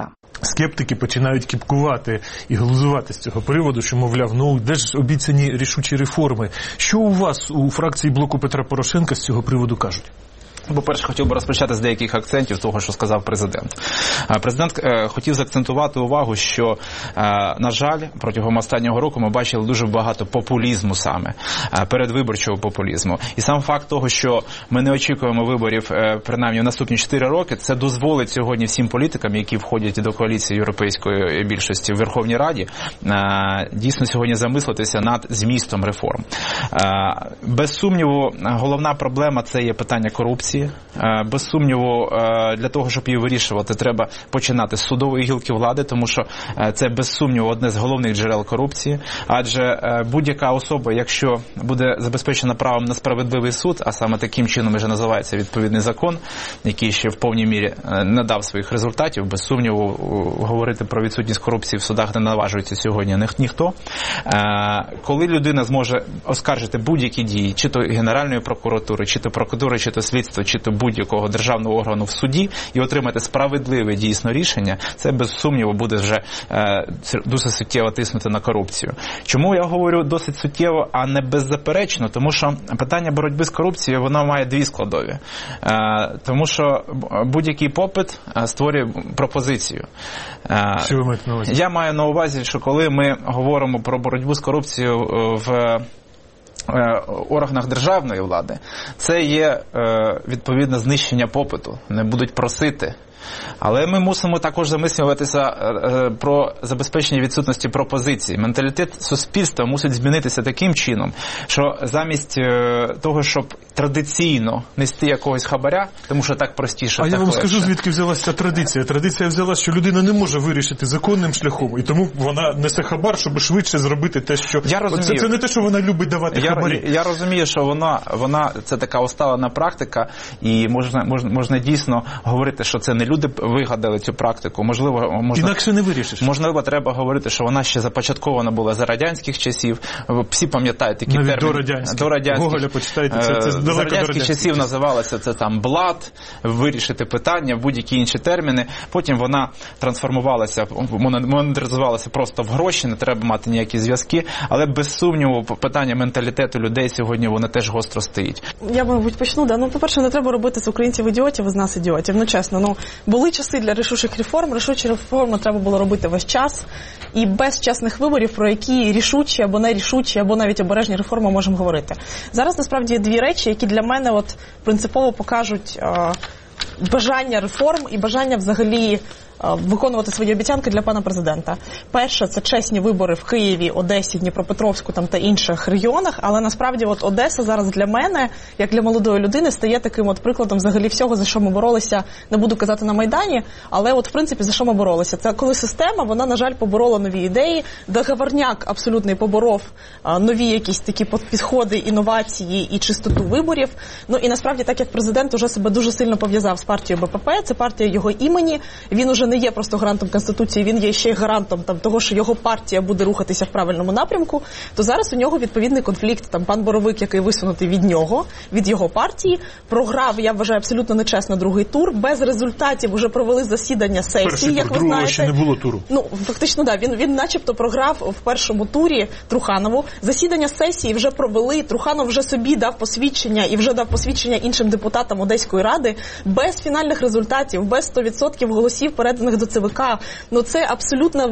скептики починають кіпкувати і глузувати з цього приводу, що, мовляв, ну де ж обіцяні рішучі реформи. Що у вас у фракції блоку Петра Порошенка з цього приводу кажуть? По-перше, хотів би розпочати з деяких акцентів того, що сказав президент. Президент хотів заакцентувати увагу, що, на жаль, протягом останнього року ми бачили дуже багато популізму саме, передвиборчого популізму. І сам факт того, що ми не очікуємо виборів, принаймні, в наступні 4 роки, це дозволить сьогодні всім політикам, які входять до коаліції європейської більшості в Верховній Раді, дійсно сьогодні замислитися над змістом реформ. Без сумніву, головна проблема – це є питання корупції. Без сумніву, для того, щоб її вирішувати, треба починати з судової гілки влади, тому що це, без сумніву, одне з головних джерел корупції. Адже будь-яка особа, якщо буде забезпечена правом на справедливий суд, а саме таким чином вже називається відповідний закон, який ще в повній мірі не дав своїх результатів, без сумніву, говорити про відсутність корупції в судах не наважується сьогодні ніхто. Коли людина зможе оскаржити будь-які дії, чи то Генеральної прокуратури, чи то прокуратури, чи то слідства, чи то будь-якого державного органу в суді і отримати справедливе дійсно рішення, це без сумніву буде вже дуже суттєво тиснути на корупцію. Чому я говорю досить суттєво, а не беззаперечно? Тому що питання боротьби з корупцією, воно має дві складові. Тому що будь-який попит створює пропозицію. Що ви маєте на увазі? Я маю на увазі, що коли ми говоримо про боротьбу з корупцією в органах державної влади, це є відповідно знищення попиту. Не будуть просити. Але ми мусимо також замислюватися про забезпечення відсутності пропозицій. Менталітет суспільства мусить змінитися таким чином, що замість того, щоб традиційно нести якогось хабаря, тому що так простіше. А я вам скажу, звідки взялася ця традиція. Традиція взялася, що людина не може вирішити законним шляхом, і тому вона несе хабар, щоб швидше зробити те, що... Я розумію. Це не те, що вона любить давати хабарі. Я розумію, що вона це така усталена практика, і можна дійсно говорити, що це не люди вигадали цю практику. Інакше не вирішиш. Можливо, треба говорити, що вона ще започаткована була за радянських часів. Всі пам'ятають такі терміни. До радянських. Гоголя почитайте, це далеко до радянських часів називалося це там блат, вирішити питання, будь-які інші терміни. Потім вона трансформувалася, монетизувалася просто в гроші, не треба мати ніякі зв'язки. Але без сумніву питання менталітету людей сьогодні воно теж гостро стоїть. Я, мабуть, почну. По-перше, не треба робити з українців ідіотів, з нас ідіотів. Чесно, були часи для рішучих реформ. Рішучі реформи треба було робити весь час. І без чесних виборів, про які рішучі або нерішучі, або навіть обережні реформи можемо говорити. Зараз, насправді, є дві речі, які для мене принципово покажуть бажання реформ і бажання взагалі виконувати свої обіцянки для пана президента. Перше, це чесні вибори в Києві, Одесі, Дніпропетровську та інших регіонах, але насправді Одеса зараз для мене, як для молодої людини, стає таким прикладом взагалі всього, за що ми боролися, не буду казати на Майдані, але в принципі за що ми боролися. Це коли система, вона, на жаль, поборола нові ідеї, договорняк абсолютний поборов нові якісь такі підходи, інновації і чистоту виборів. І насправді, так як президент уже себе дуже сильно пов'язав з партією БПП, це партія його імені, він уже не є просто гарантом Конституції, він є ще й гарантом того, що його партія буде рухатися в правильному напрямку, то зараз у нього відповідний конфлікт. Пан Боровик, який висунутий від нього, від його партії, програв, я вважаю, абсолютно нечесно другий тур, без результатів вже провели засідання сесії, як ви знаєте. Ще не було туру. Фактично, так. Він начебто програв в першому турі Труханову. Засідання сесії вже провели, Труханов вже собі дав посвідчення і вже дав посвідчення іншим депутатам Одеської ради, без фінальних результатів, без 100% голосів переданих до ЦВК. Це абсолютно,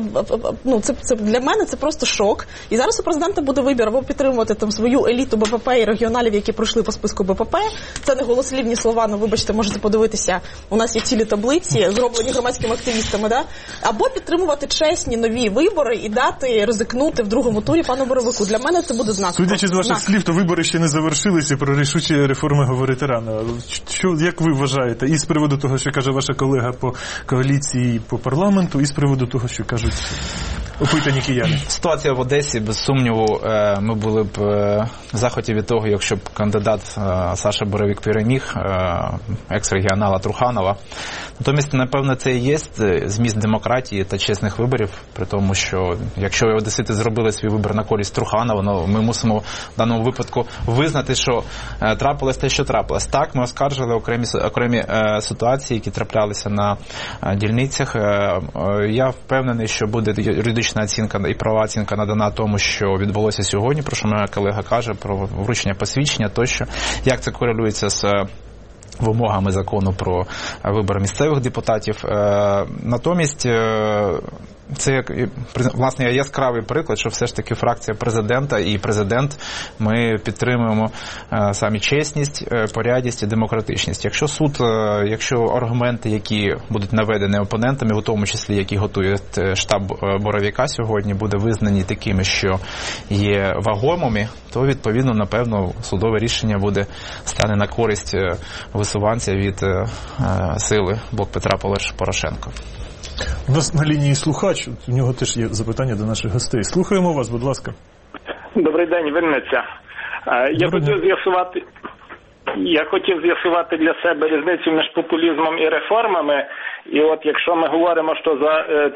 це для мене це просто шок. І зараз у президента буде вибір або підтримувати свою еліту БПП і регіоналів, які пройшли по списку БПП. Це не голослівні слова, вибачте, можете подивитися. У нас є цілі таблиці, зроблені громадськими активістами, або підтримувати чесні нові вибори і дати ризикнути в другому турі пану Боровику. Для мене це буде знак. Судячи з ваших слів, то вибори ще не завершилися, про рішучі реформи говорити рано. Як ви вважаєте? І з приводу того, що каже ваша колега по коаліції, по парламенту, і з приводу того, що кажуть опитані кияни? Ситуація в Одесі, без сумніву, ми були б в захваті від того, якщо б кандидат Саша Боровик переміг екс-регіонала Труханова. Натомість, напевно, це і є зміст демократії та чесних виборів, при тому, що якщо одесити зробили свій вибір на користь Труханова, ну, ми мусимо в даному випадку визнати, що трапилось те, що трапилось. Так, ми оскаржили окремі ситуації, які траплялися на дільницях. Я впевнений, що буде юридична оцінка і права оцінка надана тому, що відбулося сьогодні, про що моя колега каже, про вручення посвідчення тощо, як це корелюється з вимогами закону про вибори місцевих депутатів. Натомість це, власне, яскравий приклад, що все ж таки фракція президента і президент, ми підтримуємо самі чесність, порядність і демократичність. Якщо суд, якщо аргументи, які будуть наведені опонентами, в тому числі, які готує штаб Боровика сьогодні, буде визнані такими, що є вагомими, то, відповідно, напевно, судове рішення стане на користь висуванця від сили Блок Петра Порошенка. У нас на лінії слухач, у нього теж є запитання до наших гостей. Слухаємо вас, будь ласка. Добрий день, Вінниця. Я хотів з'ясувати для себе різницю між популізмом і реформами. І от якщо ми говоримо, що за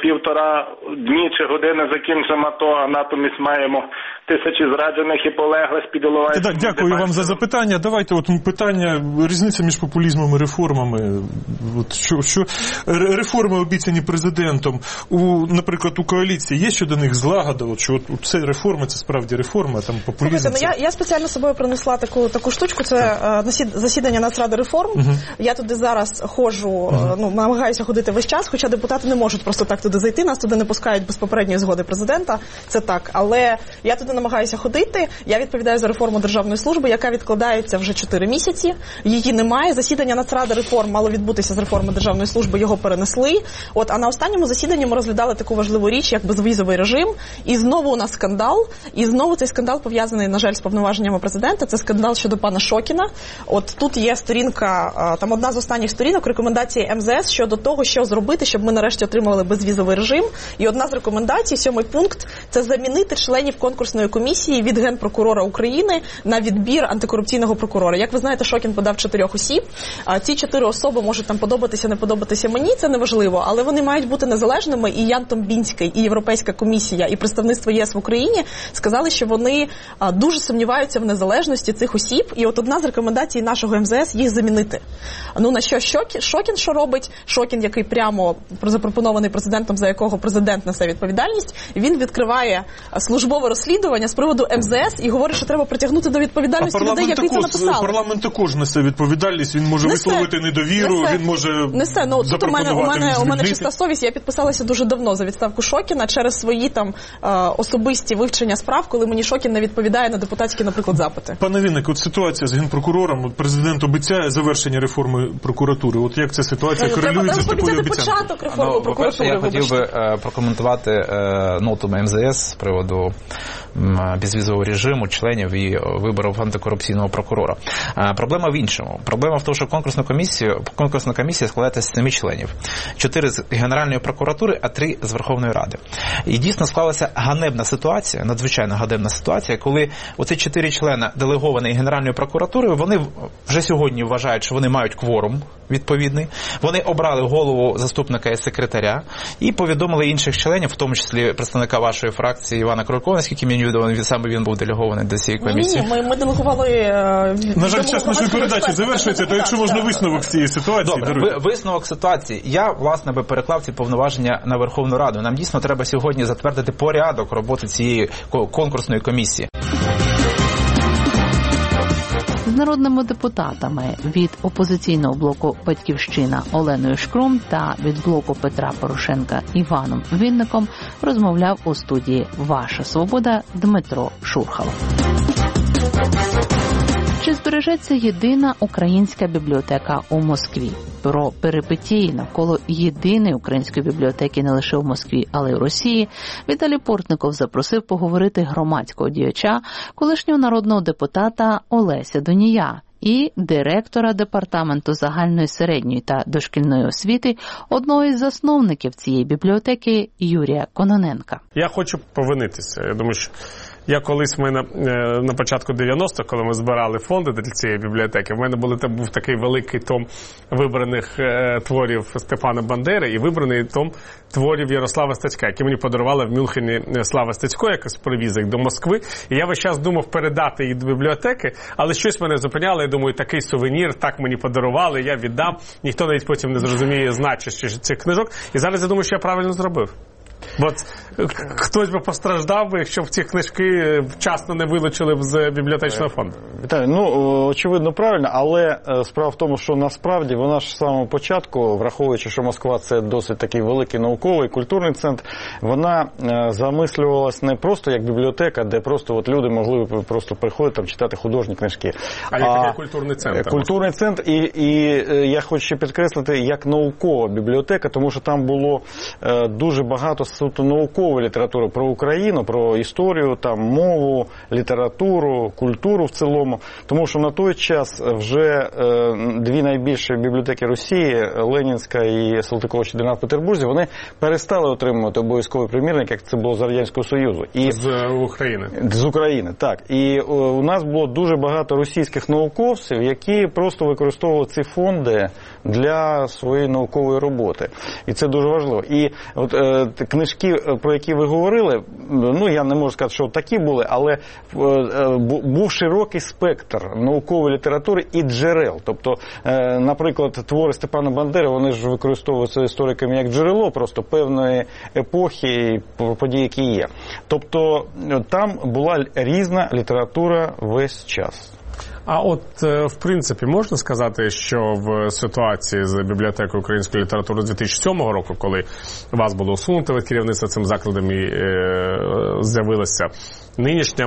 1,5 дні чи години закінчимо АТО, а натомість маємо тисячі зраджених і полеглих під Іловайськом. Дякую вам за запитання. Давайте питання, різниця між популізмом і реформами. Що реформи обіцяні президентом, наприклад, у коаліції, є що до них злагода, що це реформи, це справді реформи, а там популізм. Слухайте, я спеціально з собою принесла таку штучку, це засідання Нацради реформ. Я туди зараз ходжу, намагаюся ходити весь час, хоча депутати не можуть просто так туди зайти, нас туди не пускають без попередньої згоди президента, це так, але я туди намагаюся ходити, я відповідаю за реформу державної служби, яка відкладається вже 4 місяці, її немає, засідання Нацради реформ мало відбутися з реформи державної служби, його перенесли, а на останньому засіданні ми розглядали таку важливу річ, як безвізовий режим, і знову у нас скандал, і знову цей скандал пов'язаний, на жаль, з повноваженнями президента, це скандал щодо пана Шокіна. Тут є сторінка, там одна з останніх сторінок рекомендації МЗС щодо того, що зробити, щоб ми нарешті отримали безвізовий режим. І одна з рекомендацій, 7-й пункт, це замінити членів конкурсної комісії від Генпрокурора України на відбір антикорупційного прокурора. Як ви знаєте, Шокін подав 4 осіб. Ці 4 особи можуть там подобатися, не подобатися мені, це не важливо, але вони мають бути незалежними. І Ян Томбінський, і Європейська комісія, і представництво ЄС в Україні сказали, що вони дуже сумніваються в незалежності цих осіб. І одна з рекомендацій нашого МЗС їх замінити. На що Шокін що робить? Шокін, який прямо запропонований президентом, за якого президент несе відповідальність, він відкриває службове розслідування з приводу МЗС і говорить, що треба притягнути до відповідальності людей, які це написали. Парламент також несе відповідальність, він може висловити недовіру, він може запропонувати у мене чиста совість, я підписалася дуже давно за відставку Шокіна через свої там особисті вивчення справ, коли мені Шокін не відповідає на депутатські, наприклад, запити. Пане Вінник, ситуація з генпрокурором, президент обіцяє завершення реформи прокуратури. Як ця ситуація корелюється з такою обіцянкою? Початок реформи прокуратури. Я хотів би прокоментувати ноту МЗС з приводу безвізового режиму, членів і виборів антикорупційного прокурора. Проблема в іншому. Проблема в тому, що конкурсна комісія складається з 7 членів. 4 з Генеральної прокуратури, а 3 з Верховної Ради. І дійсно склалася ганебна ситуація, надзвичайно ганебна ситуація, коли оці 4 члени делеговані Генеральною прокуратурою, вони вже сьогодні вважають, що вони мають кворум відповідний. Вони обрали голову, заступника і секретаря і повідомили інших членів, в тому числі представника вашої фракції Івана Крулько, наскільки мені відомо, саме він був делегований до цієї комісії. Ні, ми делегували... На жаль, час нашої передачі завершується, то якщо можна висновок з цієї ситуації. Добре, висновок ситуації. Я, власне, би переклав ці повноваження на Верховну Раду. Нам дійсно треба сьогодні затвердити порядок роботи цієї конкурсної комісії. З народними депутатами від опозиційного блоку «Батьківщина» Оленою Шкрум та від блоку Петра Порошенка Іваном Вінником розмовляв у студії «Ваша свобода» Дмитро Шурхал. Чи збережеться єдина українська бібліотека у Москві? Про перипетії навколо єдиної української бібліотеки не лише в Москві, але й у Росії Віталій Портников запросив поговорити громадського діяча, колишнього народного депутата Олеся Донія, і директора Департаменту загальної середньої та дошкільної освіти, одного із засновників цієї бібліотеки Юрія Кононенка. Я хочу повинитися. Я думаю, що я колись на початку 90-х, коли ми збирали фонди для цієї бібліотеки, в мене був такий великий том вибраних творів Степана Бандери і вибраний том творів Ярослава Стецька, які мені подарувала в Мюнхені Слава Стецько, якось привіз їх до Москви. І я весь час думав передати їх до бібліотеки, але щось мене зупиняло. Я думаю, такий сувенір, так мені подарували, я віддам. Ніхто навіть потім не зрозуміє значущість цих книжок. І зараз я думаю, що я правильно зробив. Бо хтось би постраждав, якщо б ці книжки вчасно не вилучили б з бібліотечного фонду. Віталій, очевидно, правильно, але справа в тому, що насправді вона ж з самого початку, враховуючи, що Москва – це досить такий великий науковий, культурний центр, вона замислювалась не просто як бібліотека, де просто люди могли просто приходити там читати художні книжки. А як такий культурний центр? Культурний центр, і я хочу ще підкреслити, як наукова бібліотека, тому що там було дуже багато суто наукової літератури про Україну, про історію, там, мову, літературу, культуру в цілому. Тому що на той час вже дві найбільші бібліотеки Росії, Ленінська і Салтикова-Щедрина в Петербурзі, вони перестали отримувати обов'язковий примірник, як це було з Радянського Союзу. З України. З України, так. І у нас було дуже багато російських науковців, які просто використовували ці фонди для своєї наукової роботи. І це дуже важливо. І от книжки, про які ви говорили, я не можу сказати, що такі були, але був широкий спектр наукової літератури і джерел. Тобто, наприклад, твори Степана Бандери, вони ж використовуються істориками як джерело просто певної епохи, подій, які є. Тобто, там була різна література весь час. А от, в принципі, можна сказати, що в ситуації з бібліотекою української літератури з 2007 року, коли вас було усунуто від керівництва цим закладом і з'явилося нинішнє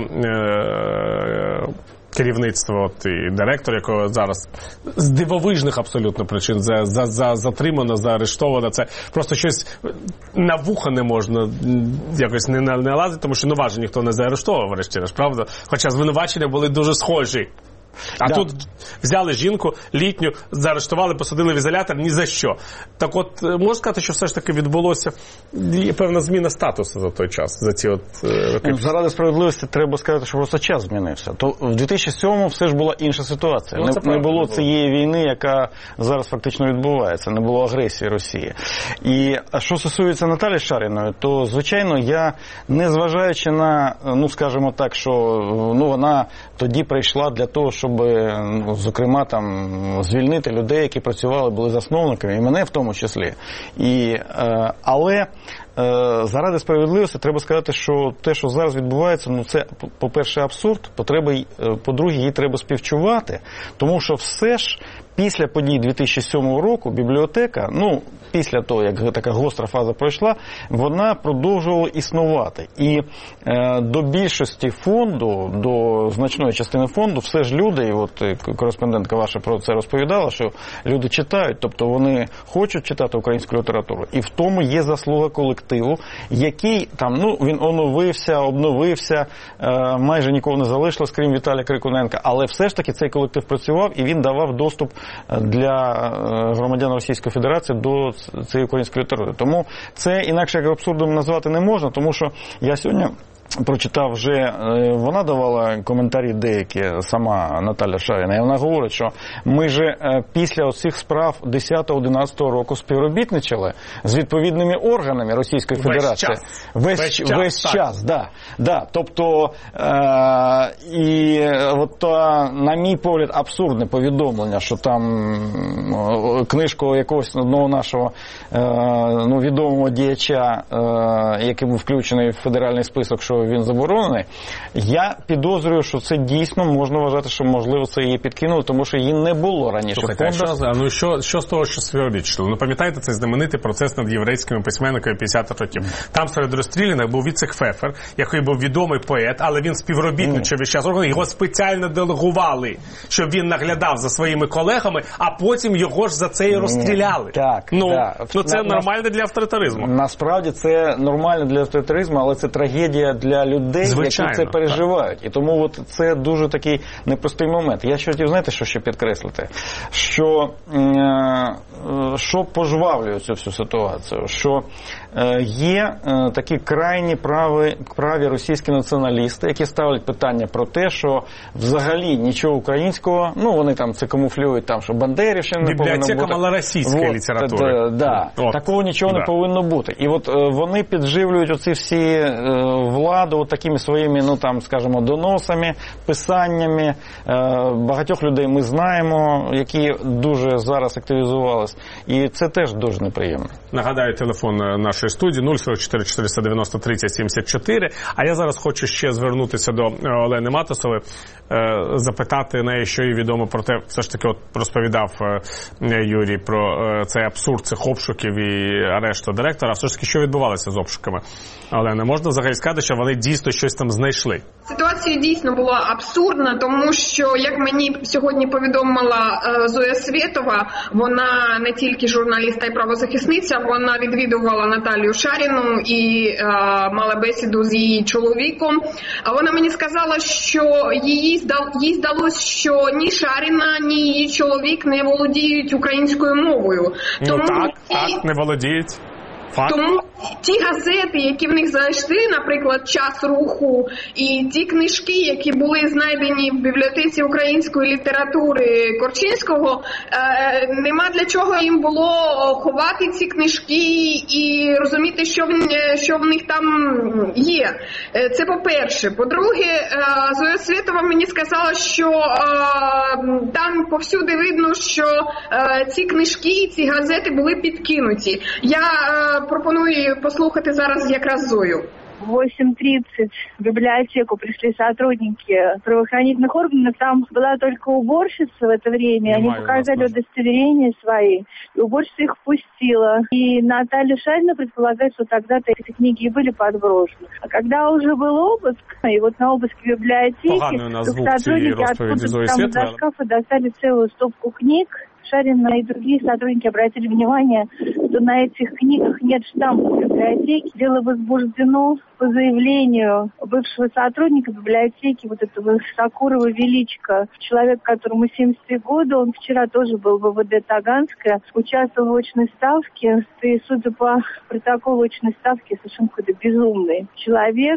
керівництво, і директор, якого зараз з дивовижних абсолютно причин затримано, заарештовано, це просто щось на вуха не можна якось не лазити, тому що вас же ніхто не заарештовував, врешті-решт, правда? Хоча звинувачення були дуже схожі. А тут взяли жінку літню, заарештували, посадили в ізолятор ні за що. Так от, можна сказати, що все ж таки відбулося певна зміна статусу за той час, за ці роки? Заради справедливості треба сказати, що просто час змінився. То в 2007-му все ж була інша ситуація. Не було цієї війни, яка зараз фактично відбувається, не було агресії Росії. І що стосується Наталі Шаріної, то, звичайно, я, незважаючи на, скажімо так, що вона тоді прийшла для того, щоб, зокрема, там, звільнити людей, які працювали, були засновниками, і мене в тому числі. Але заради справедливості треба сказати, що те, що зараз відбувається, це, по-перше, абсурд, по-друге, її треба співчувати, тому що все ж після подій 2007 року бібліотека, після того, як така гостра фаза пройшла, вона продовжувала існувати. І до більшості фонду, до значної частини фонду, все ж люди, і от кореспондентка ваша про це розповідала, що люди читають, тобто вони хочуть читати українську літературу. І в тому є заслуга колективу, який там, він оновився, обновився, майже нікого не залишилось, крім Віталія Крикуненка, але все ж таки цей колектив працював і він давав доступ для громадян Російської Федерації до цієї української літератури. Тому це інакше як абсурдом назвати не можна, тому що я сьогодні прочитав вже, вона давала коментарі деякі, сама Наталя Шаріна, і вона говорить, що ми же після оцих справ 10-11 року співробітничали з відповідними органами Російської Федерації. Весь час, да. Тобто, і от, на мій погляд, абсурдне повідомлення, що там книжку якогось одного нашого відомого діяча, який був включений в федеральний список, що він заборонений, я підозрюю, що це дійсно можна вважати, що можливо це її підкинули, тому що її не було раніше. Слухайте, що з того, що співробітчили? Пам'ятаєте цей знаменитий процес над єврейськими письменниками 50-х років? Там серед розстріляних був Віцек Фефер, який був відомий поет, але він співробітничав весь час. Його спеціально делегували, щоб він наглядав за своїми колегами, а потім його ж за це і розстріляли. Так. Це нормально для авторитаризму. Насправді це нормально для авторитаризму, але це трагедія для для людей, Звичайно, які це переживають. І тому от це дуже такий непростий момент. Я ще хотів, знаєте, що ще підкреслити? Що пожвавлює цю всю ситуацію? Що є такі крайні праві російські націоналісти, які ставлять питання про те, що взагалі нічого українського, ну вони там це камуфлюють, там, що Бандерівщина не повинна бути. Бібліотека малоросійської літератури. Такого нічого не повинно бути. І от вони підживлюють оці всі владу от такими своїми, ну там, скажімо, доносами, писаннями. Багатьох людей ми знаємо, які дуже зараз активізувались. І це теж дуже неприємно. Нагадаю, телефон нашої студії 044 490 30 74. А я зараз хочу ще звернутися до Олени Матусової, запитати неї, що їй відомо про те, все ж таки от розповідав Юрій про цей абсурд цих обшуків і арешту директора. Все ж таки, що відбувалося з обшуками? Олена, можна взагалі сказати, що вони дійсно щось там знайшли? Ситуація дійсно була абсурдна, тому що, як мені сьогодні повідомила Зоя Свєтова, вона не тільки журналіст, а й правозахисниця, вона відвідувала Наталію Шаріну і мала бесіду з її чоловіком. Вона мені сказала, що їй здалося, що ні Шаріна, ні її чоловік не володіють українською мовою. Тому так, не володіють. Факт. Тому ті газети, які в них зайшли, наприклад, «Час руху», і ті книжки, які були знайдені в бібліотеці української літератури Корчинського, нема для чого їм було ховати ці книжки і розуміти, що в них там є. Це по-перше. По-друге, Зоя Свєтова мені сказала, що там повсюди видно, що ці книжки, ці газети були підкинуті. Я пропоную послухати зараз якраз Зою. В 8:30 в библиотеку пришли сотрудники правоохранительных органов. Там была только уборщица в это время. Они показали удостоверения свои, и уборщица их впустила. И Наталья Шарина предполагает, что тогда-то эти книги и были подброшены. А когда уже был обыск, и вот на обыске в библиотеке, сотрудники откуда-то там из-за шкафа достали целую стопку книг. Шарина и другие сотрудники обратили внимание, что на этих книгах нет штампа библиотеки. Дело возбуждено по заявлению бывшего сотрудника библиотеки, вот этого Сакурова Величко, человек, которому 73 года, он вчера тоже был в ВВД Таганская, участвовал в очной ставке, и, судя по протоколу очной ставки, совершенно какой-то безумный человек.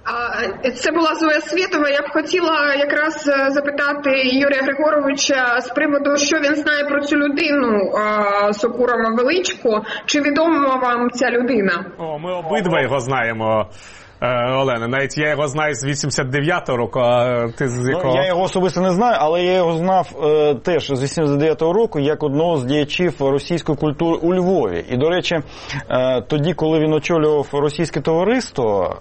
Це була Зоя Свєтова. Я б хотіла якраз запитати Юрія Григоровича з приводу, що він знає про цю людину, Сокурова Величко. Чи відома вам ця людина? Ми обидва його знаємо. Олена, навіть я його знаю з 89-го року, а ти з якого? Я його особисто не знаю, але я його знав теж з 89-го року як одного з діячів російської культури у Львові. І, до речі, тоді, коли він очолював російське товариство,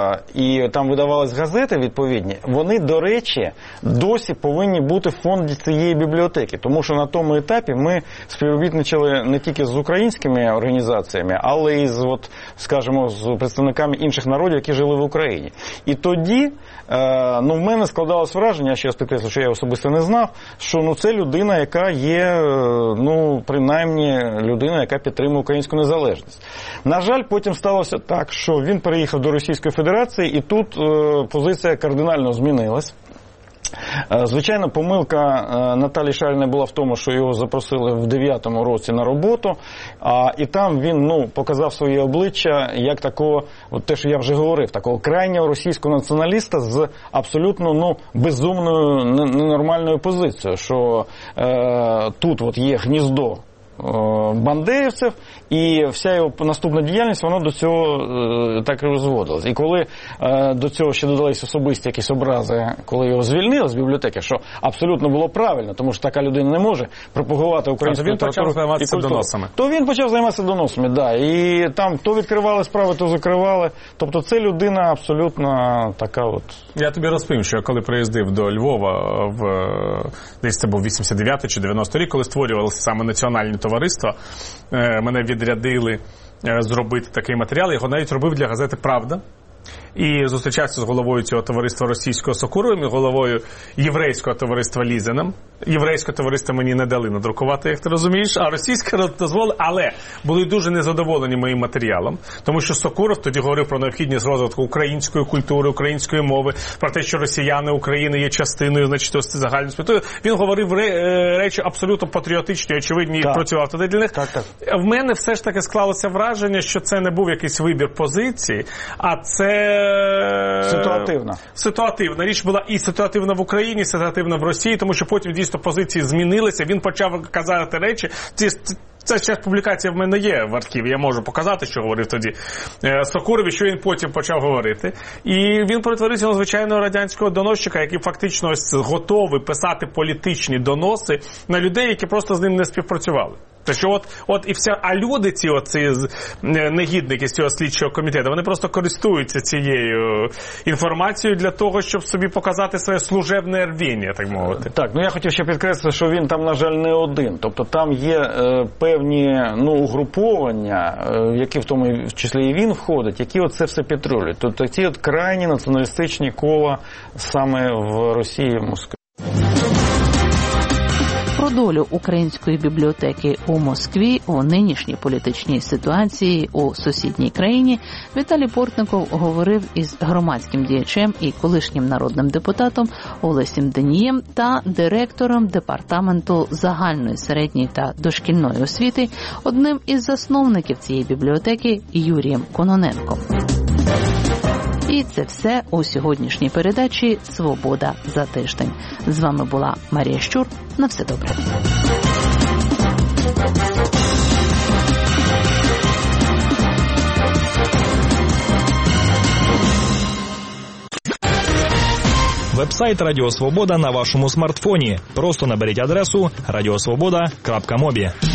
і там видавались газети відповідні, вони, до речі, досі повинні бути в фонді цієї бібліотеки. Тому що на тому етапі ми співробітничали не тільки з українськими організаціями, але і з, скажімо, з представниками інших народів, які жили в Україні. І тоді, в мене складалось враження, я ще раз підкреслю, що я особисто не знав, що це людина, яка є, принаймні, людина, яка підтримує українську незалежність. На жаль, потім сталося так, що він переїхав до Російської Федерації, і тут позиція кардинально змінилась. Звичайно, помилка Наталії Шаріної була в тому, що його запросили в 9-му році на роботу, і там він показав своє обличчя як такого, те, що я вже говорив, такого крайнього російського націоналіста з абсолютно безумною, ненормальною позицією, що тут є гніздо бандерівців, і вся його наступна діяльність, вона до цього так і розводилась. І коли до цього ще додались особисті якісь образи, коли його звільнили з бібліотеки, що абсолютно було правильно, тому що така людина не може пропагувати українську літературу і культуру. То він почав займатися доносами, да. І там то відкривали справи, то закривали. Тобто це людина абсолютно така от. Я тобі розповім, що я коли приїздив до Львова, десь це був 89-й чи 90-й рік, коли створювалися саме національні товариства, мене відрядили зробити такий матеріал, його навіть робив для газети «Правда». і зустрічався з головою цього товариства російського Сокуровим і головою єврейського товариства Лізином. Єврейське товариство мені не дали надрукувати, як ти розумієш, а російське дозволили, але були дуже незадоволені моїм матеріалом, тому що Сокуров тоді говорив про необхідність розвитку української культури, української мови, про те, що росіяни України є частиною, значить, загальної світової. Він говорив речі абсолютно патріотичні, очевидні, і працював тоді для них. В мене все ж таки склалося враження, що це не був якийсь вибір позиції, а це... Ситуативна. Річ була і ситуативна в Україні, і ситуативна в Росії, тому що потім дійсно позиції змінилися, він почав казати речі. Це ще публікація в мене є в архіві, я можу показати, що говорив тоді Сокуров, і що він потім почав говорити. І він перетворився на звичайного радянського доносчика, який фактично готовий писати політичні доноси на людей, які просто з ним не співпрацювали. Тобто і все, а люди ці негідники з цього слідчого комітету, вони просто користуються цією інформацією для того, щоб собі показати своє служебне рвіння, так мовити. Так, я хотів ще підкреслити, що він там, на жаль, не один. Тобто там є певні угруповання, в які в тому числі і він входить, які це все підтримують. Тобто ці крайні націоналістичні кола саме в Росії і в Москві. Про долю української бібліотеки у Москві, у нинішній політичній ситуації у сусідній країні Віталій Портников говорив із громадським діячем і колишнім народним депутатом Олесем Денієм та директором департаменту загальної, середньої та дошкільної освіти, одним із засновників цієї бібліотеки Юрієм Кононенком. І це все у сьогоднішній передачі «Свобода за тиждень». З вами була Марія Щур. На все добре. Веб-сайт Радіо Свобода на вашому смартфоні. Просто наберіть адресу radiosvoboda.mobi.